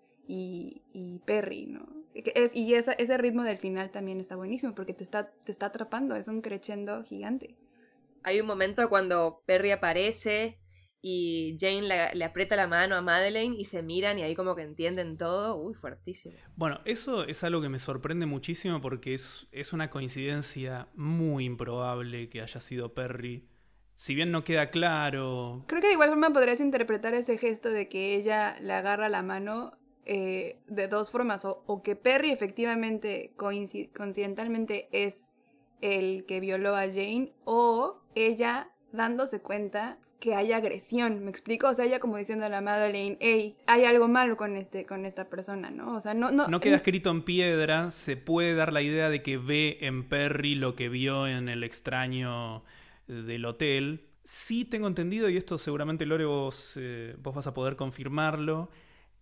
Speaker 5: y Perry, ¿no? Y ese ritmo del final también está buenísimo porque te está atrapando, es un crescendo gigante.
Speaker 4: Hay un momento cuando Perry aparece y Jane le aprieta la mano a Madeleine y se miran y ahí como que entienden todo. Uy, fuertísimo.
Speaker 2: Bueno, eso es algo que me sorprende muchísimo porque es una coincidencia muy improbable que haya sido Perry. Si bien no queda claro...
Speaker 5: Creo que de igual forma podrías interpretar ese gesto de que ella le agarra la mano de 2 formas, o que Perry efectivamente coincidentalmente es el que violó a Jane, o ella dándose cuenta que hay agresión, ¿me explico? O sea, ella como diciendo a la Madeleine, hey, hay algo malo con esta persona, ¿no? O sea, no
Speaker 2: queda escrito en piedra, se puede dar la idea de que ve en Perry lo que vio en el extraño del hotel. Sí tengo entendido, y esto seguramente Lore vos vas a poder confirmarlo,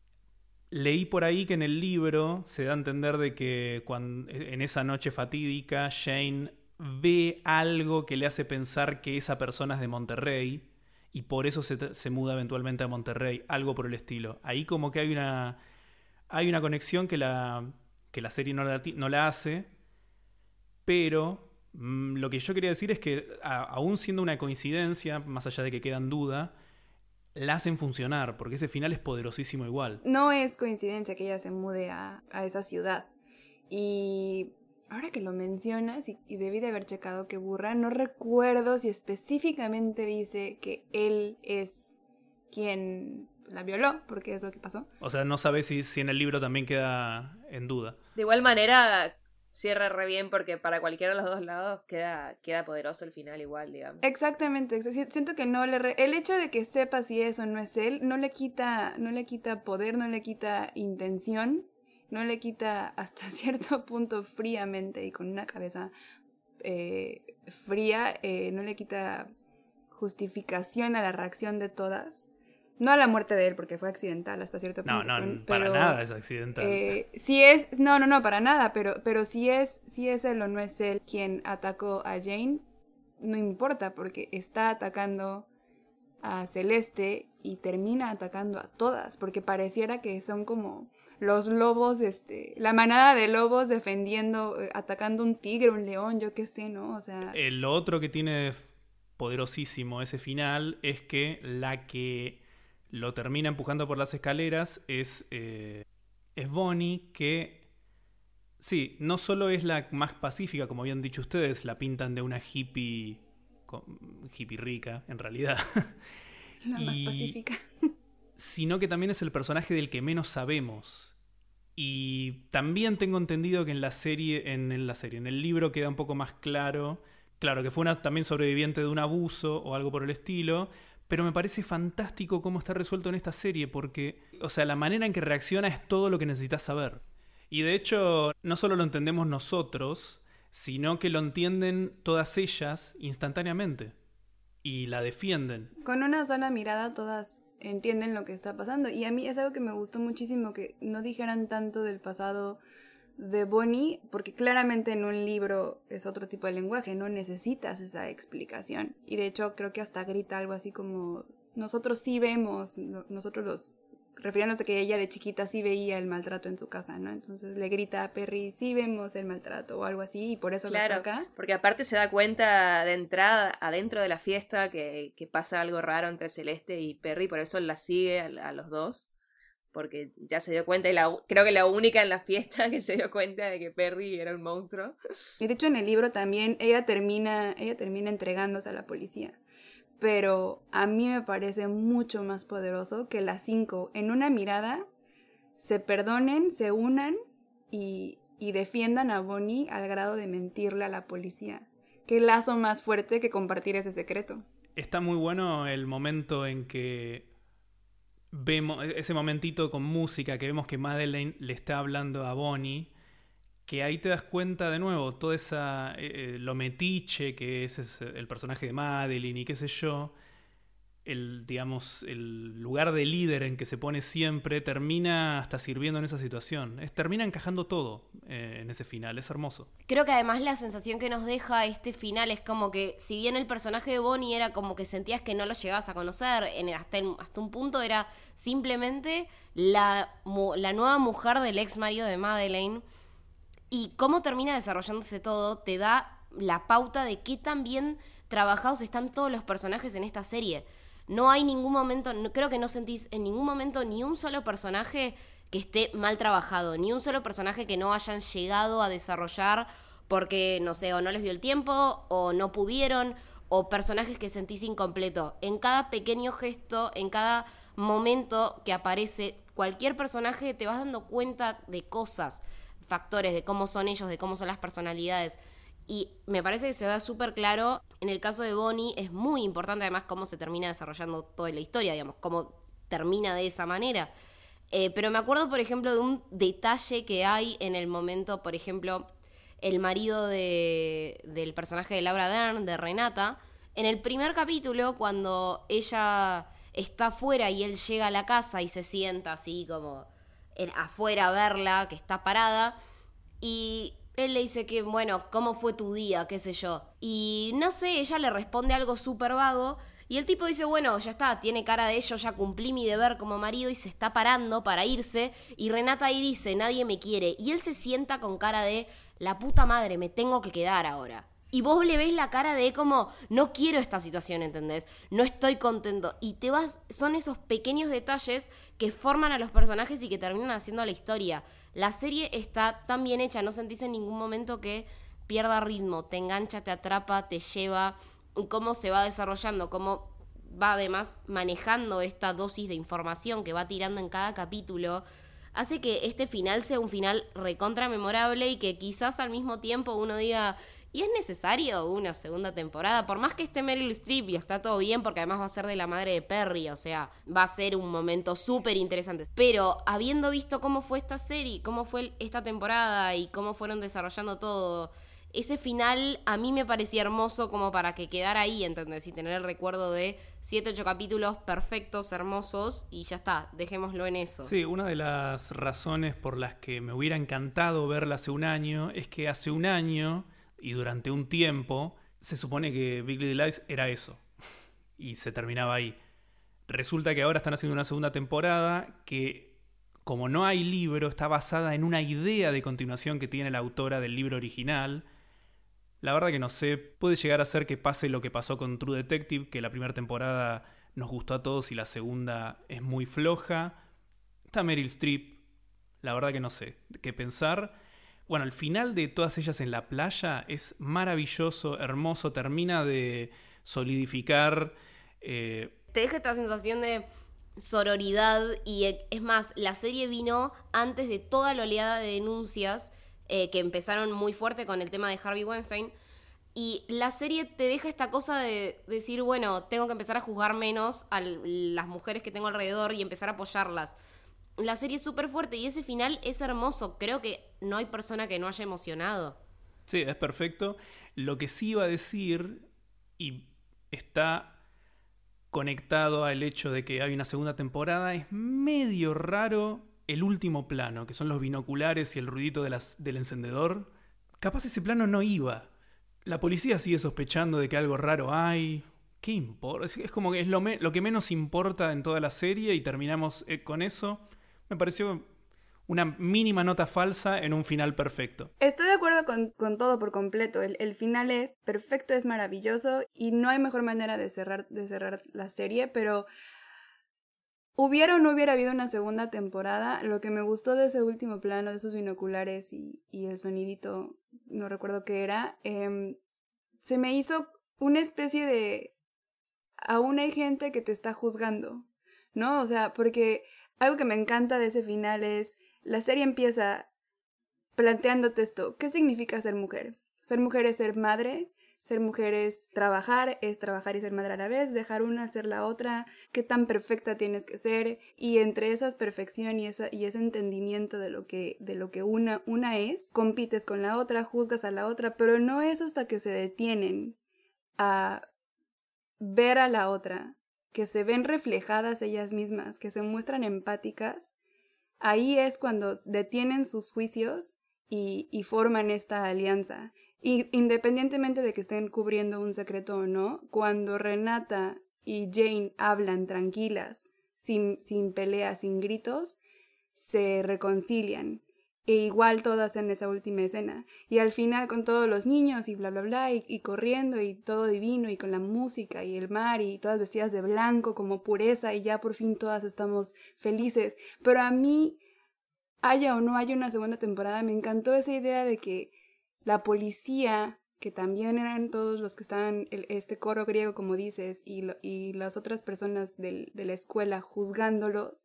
Speaker 2: leí por ahí que en el libro se da a entender de que en esa noche fatídica Jane ve algo que le hace pensar que esa persona es de Monterrey y por eso se muda eventualmente a Monterrey, algo por el estilo. Ahí como que hay una conexión que la serie no la hace, pero lo que yo quería decir es que aún siendo una coincidencia, más allá de que queda en duda, la hacen funcionar, porque ese final es poderosísimo igual.
Speaker 5: No es coincidencia que ella se mude a esa ciudad. Y ahora que lo mencionas, y debí de haber checado que burra, no recuerdo si específicamente dice que él es quien la violó, porque es lo que pasó.
Speaker 2: O sea, no sabes si en el libro también queda en duda.
Speaker 4: De igual manera... cierra re bien porque para cualquiera de los 2 lados queda poderoso el final igual, digamos.
Speaker 5: Exactamente, siento que no el hecho de que sepa si eso no es él, no le quita poder, no le quita intención, no le quita hasta cierto punto fríamente y con una cabeza fría, no le quita justificación a la reacción de todas. No a la muerte de él, porque fue accidental hasta cierto punto.
Speaker 2: No, para nada es accidental.
Speaker 5: Sí es, no, para nada, pero si es él o no es él quien atacó a Jane, no importa, porque está atacando a Celeste y termina atacando a todas, porque pareciera que son como los lobos, la manada de lobos defendiendo, atacando un tigre, un león, yo qué sé, ¿no? O sea...
Speaker 2: Lo otro que tiene poderosísimo ese final es que la que lo termina empujando por las escaleras es Bonnie, que sí, no solo es la más pacífica, como habían dicho ustedes, la pintan de una hippie rica, en realidad.
Speaker 5: La más pacífica.
Speaker 2: Sino que también es el personaje del que menos sabemos. Y también tengo entendido que en el libro queda un poco más claro. Claro, que fue también sobreviviente de un abuso o algo por el estilo. Pero me parece fantástico cómo está resuelto en esta serie, porque, o sea, la manera en que reacciona es todo lo que necesitas saber. Y de hecho, no solo lo entendemos nosotros, sino que lo entienden todas ellas instantáneamente. Y la defienden.
Speaker 5: Con una sola mirada todas entienden lo que está pasando. Y a mí es algo que me gustó muchísimo, que no dijeran tanto del pasado de Bonnie, porque claramente en un libro es otro tipo de lenguaje, no necesitas esa explicación. Y de hecho creo que hasta grita algo así como, nosotros sí vemos, refiriéndose a que ella de chiquita sí veía el maltrato en su casa, ¿no? Entonces le grita a Perry, sí vemos el maltrato o algo así, y por eso lo ataca.
Speaker 4: Porque aparte se da cuenta de entrada, adentro de la fiesta, que pasa algo raro entre Celeste y Perry, por eso la sigue a los dos. Porque ya se dio cuenta, y creo que la única en la fiesta que se dio cuenta de que Perry era un monstruo.
Speaker 5: Y de hecho en el libro también ella termina entregándose a la policía. Pero a mí me parece mucho más poderoso que las 5 en una mirada se perdonen, se unan y defiendan a Bonnie al grado de mentirle a la policía. Qué lazo más fuerte que compartir ese secreto.
Speaker 2: Está muy bueno el momento en que vemos ese momentito con música, que vemos que Madeleine le está hablando a Bonnie, que ahí te das cuenta de nuevo toda esa lo metiche que es el personaje de Madeleine y qué sé yo, el lugar de líder en que se pone siempre termina hasta sirviendo en esa situación. Termina encajando todo en ese final, es hermoso.
Speaker 3: Creo que además la sensación que nos deja este final es como que, si bien el personaje de Bonnie era como que sentías que no lo llegabas a conocer, hasta un punto era simplemente la nueva mujer del ex marido de Madeleine, y cómo termina desarrollándose todo te da la pauta de qué tan bien trabajados están todos los personajes en esta serie. No hay ningún momento, creo que no sentís en ningún momento ni un solo personaje que esté mal trabajado, ni un solo personaje que no hayan llegado a desarrollar porque, no sé, o no les dio el tiempo, o no pudieron, o personajes que sentís incompleto. En cada pequeño gesto, en cada momento que aparece cualquier personaje, te vas dando cuenta de cosas, factores, de cómo son ellos, de cómo son las personalidades. Y me parece que se da súper claro. En el caso de Bonnie es muy importante además cómo se termina desarrollando toda la historia, digamos, cómo termina de esa manera. Pero me acuerdo, por ejemplo, de un detalle que hay en el momento, por ejemplo, el marido del personaje de Laura Dern, de Renata, en el primer capítulo, cuando ella está afuera y él llega a la casa y se sienta así como afuera a verla, que está parada, y él le dice que, bueno, ¿cómo fue tu día? Qué sé yo. Y no sé, ella le responde algo súper vago. Y el tipo dice, bueno, ya está, tiene cara de yo ya cumplí mi deber como marido, y se está parando para irse. Y Renata ahí dice, nadie me quiere. Y él se sienta con cara de, la puta madre, me tengo que quedar ahora. Y vos le ves la cara de como, no quiero esta situación, ¿entendés? No estoy contento. Y te vas, son esos pequeños detalles que forman a los personajes y que terminan haciendo la historia. La serie está tan bien hecha, no sentís en ningún momento que pierda ritmo, te engancha, te atrapa, te lleva, cómo se va desarrollando, cómo va además manejando esta dosis de información que va tirando en cada capítulo, hace que este final sea un final recontra memorable, y que quizás al mismo tiempo uno diga, ¿y es necesario una segunda temporada? Por más que esté Meryl Streep y está todo bien, porque además va a ser de la madre de Perry, o sea, va a ser un momento súper interesante. Pero habiendo visto cómo fue esta serie, cómo fue esta temporada y cómo fueron desarrollando todo, ese final a mí me parecía hermoso como para que quedara ahí, ¿entendés? Y tener el recuerdo de 7, 8 capítulos perfectos, hermosos, y ya está, dejémoslo en eso.
Speaker 2: Sí, una de las razones por las que me hubiera encantado verla hace un año es que hace un año y durante un tiempo se supone que Big Little Lies era eso y se terminaba ahí. Resulta que ahora están haciendo una segunda temporada que, como no hay libro, está basada en una idea de continuación que tiene la autora del libro original. La verdad que no sé, puede llegar a ser que pase lo que pasó con True Detective, que la primera temporada nos gustó a todos y la segunda es muy floja. Está Meryl Streep, la verdad que no sé qué pensar. Bueno, el final de Todas ellas en la playa es maravilloso, hermoso, termina de solidificar...
Speaker 3: Te deja esta sensación de sororidad y es más, la serie vino antes de toda la oleada de denuncias que empezaron muy fuerte con el tema de Harvey Weinstein, y la serie te deja esta cosa de decir, bueno, tengo que empezar a juzgar menos a las mujeres que tengo alrededor y empezar a apoyarlas. La serie es súper fuerte y ese final es hermoso. Creo que no hay persona que no haya emocionado.
Speaker 2: Sí, es perfecto. Lo que sí iba a decir, y está conectado al hecho de que hay una segunda temporada, es medio raro el último plano, que son los binoculares y el ruidito del encendedor. Capaz ese plano no iba. La policía sigue sospechando de que algo raro hay. ¿Qué importa? Es como que es lo que menos importa en toda la serie y terminamos con eso. Me pareció una mínima nota falsa en un final perfecto.
Speaker 5: Estoy de acuerdo con todo por completo. El final es perfecto, es maravilloso y no hay mejor manera de cerrar la serie, pero hubiera o no hubiera habido una segunda temporada, lo que me gustó de ese último plano, de esos binoculares y el sonidito, no recuerdo qué era, se me hizo una especie de... Aún hay gente que te está juzgando, ¿no? O sea, porque algo que me encanta de ese final es... La serie empieza planteándote esto. ¿Qué significa ser mujer? Ser mujer es ser madre, ser mujer es trabajar y ser madre a la vez, dejar una, ser la otra, qué tan perfecta tienes que ser, y entre esa perfección y ese entendimiento de lo que una es, compites con la otra, juzgas a la otra, pero no es hasta que se detienen a ver a la otra, que se ven reflejadas ellas mismas, que se muestran empáticas. Ahí es cuando detienen sus juicios y forman esta alianza. Y independientemente de que estén cubriendo un secreto o no, cuando Renata y Jane hablan tranquilas, sin peleas, sin gritos, se reconcilian. E igual todas en esa última escena. Y al final con todos los niños y bla bla bla y corriendo y todo divino y con la música y el mar y todas vestidas de blanco como pureza y ya por fin todas estamos felices. Pero a mí, haya o no haya una segunda temporada, me encantó esa idea de que la policía, que también eran todos los que estaban, este coro griego como dices, y las otras personas de la escuela juzgándolos,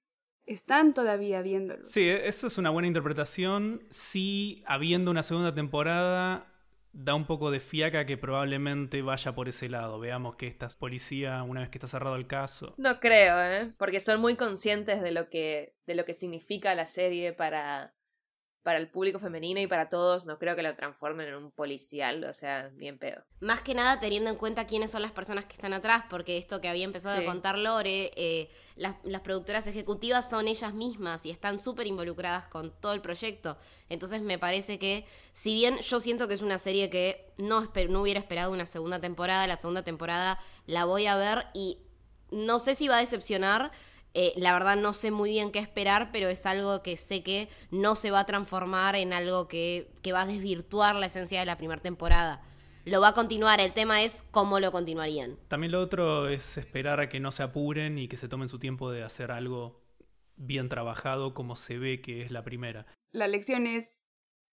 Speaker 5: están todavía viéndolo.
Speaker 2: Sí, eso es una buena interpretación. Sí, habiendo una segunda temporada, da un poco de fiaca que probablemente vaya por ese lado. Veamos que esta policía, una vez que está cerrado el caso...
Speaker 4: No creo, porque son muy conscientes de lo que significa la serie para el público femenino y para todos. No creo que lo transformen en un policial, o sea, ni en pedo.
Speaker 3: Más que nada teniendo en cuenta quiénes son las personas que están atrás, porque esto que había empezado a contar Lore, las productoras ejecutivas son ellas mismas y están súper involucradas con todo el proyecto. Entonces me parece que, si bien yo siento que es una serie que no hubiera esperado una segunda temporada, la segunda temporada la voy a ver y no sé si va a decepcionar. La verdad no sé muy bien qué esperar, pero es algo que sé que no se va a transformar en algo que va a desvirtuar la esencia de la primera temporada. Lo va a continuar, el tema es cómo lo continuarían.
Speaker 2: También lo otro es esperar a que no se apuren y que se tomen su tiempo de hacer algo bien trabajado como se ve que es la primera.
Speaker 5: La lección es,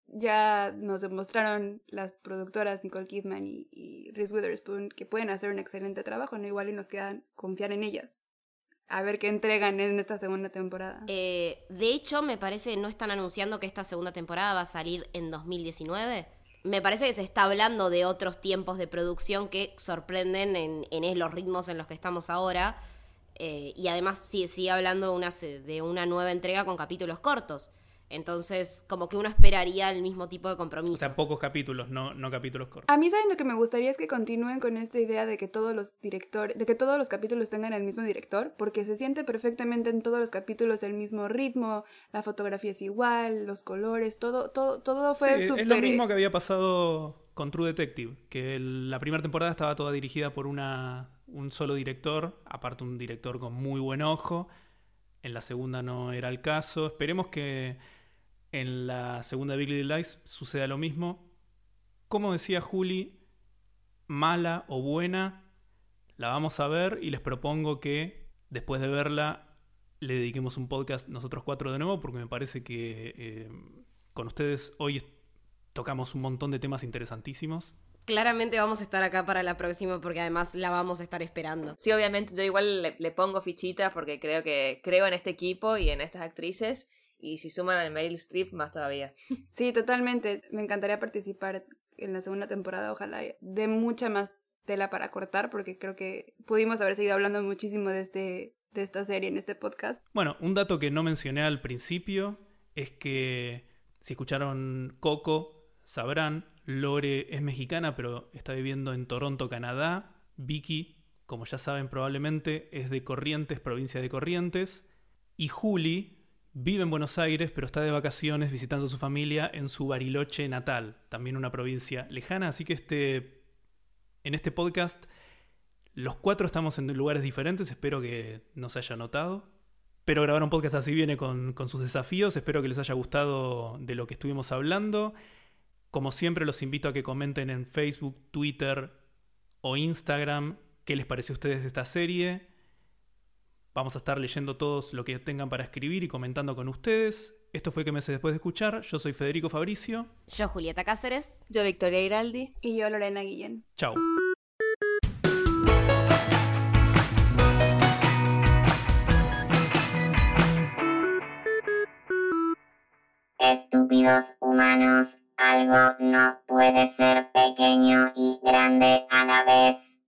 Speaker 5: ya nos demostraron las productoras Nicole Kidman y Reese Witherspoon que pueden hacer un excelente trabajo, ¿no? Igual y nos queda confiar en ellas. A ver qué entregan en esta segunda temporada.
Speaker 3: De hecho, me parece, ¿no están anunciando que esta segunda temporada va a salir en 2019? Me parece que se está hablando de otros tiempos de producción que sorprenden en los ritmos en los que estamos ahora. Y además sigue hablando de una nueva entrega con capítulos cortos. Entonces, como que uno esperaría el mismo tipo de compromiso.
Speaker 2: O sea, pocos capítulos, no capítulos cortos.
Speaker 5: A mí, ¿saben lo que me gustaría? Es que continúen con esta idea de que todos los capítulos tengan el mismo director, porque se siente perfectamente en todos los capítulos el mismo ritmo, la fotografía es igual, los colores, todo fue
Speaker 2: Sí,
Speaker 5: súper...
Speaker 2: es lo mismo que había pasado con True Detective, que la primera temporada estaba toda dirigida por un solo director, aparte un director con muy buen ojo. En la segunda no era el caso. Esperemos que en la segunda Big Little Lies suceda lo mismo. Como decía Juli, mala o buena, la vamos a ver y les propongo que después de verla le dediquemos un podcast nosotros 4 de nuevo, porque me parece que con ustedes hoy tocamos un montón de temas interesantísimos.
Speaker 3: Claramente vamos a estar acá para la próxima porque además la vamos a estar esperando.
Speaker 4: Sí, obviamente yo igual le pongo fichitas porque creo en este equipo y en estas actrices. Y si suman a Meryl Streep, más todavía.
Speaker 5: Sí, totalmente. Me encantaría participar en la segunda temporada. Ojalá de mucha más tela para cortar, porque creo que pudimos haber seguido hablando muchísimo de esta serie en este podcast.
Speaker 2: Bueno, un dato que no mencioné al principio es que si escucharon Coco, sabrán, Lore es mexicana, pero está viviendo en Toronto, Canadá. Vicky, como ya saben probablemente, es de Corrientes, provincia de Corrientes. Y Juli vive en Buenos Aires, pero está de vacaciones visitando a su familia en su Bariloche natal, también una provincia lejana. Así que en este podcast los 4 estamos en lugares diferentes, espero que no se haya notado. Pero grabar un podcast así viene con sus desafíos, espero que les haya gustado de lo que estuvimos hablando. Como siempre los invito a que comenten en Facebook, Twitter o Instagram qué les pareció a ustedes esta serie. Vamos a estar leyendo todos lo que tengan para escribir y comentando con ustedes. Esto fue ¿Qué meses después de escuchar? Yo soy Federico Fabricio.
Speaker 3: Yo, Julieta Cáceres.
Speaker 4: Yo, Victoria Iraldi.
Speaker 5: Y yo, Lorena Guillén.
Speaker 2: Chao.
Speaker 1: Estúpidos humanos, algo no puede ser pequeño y grande a la vez.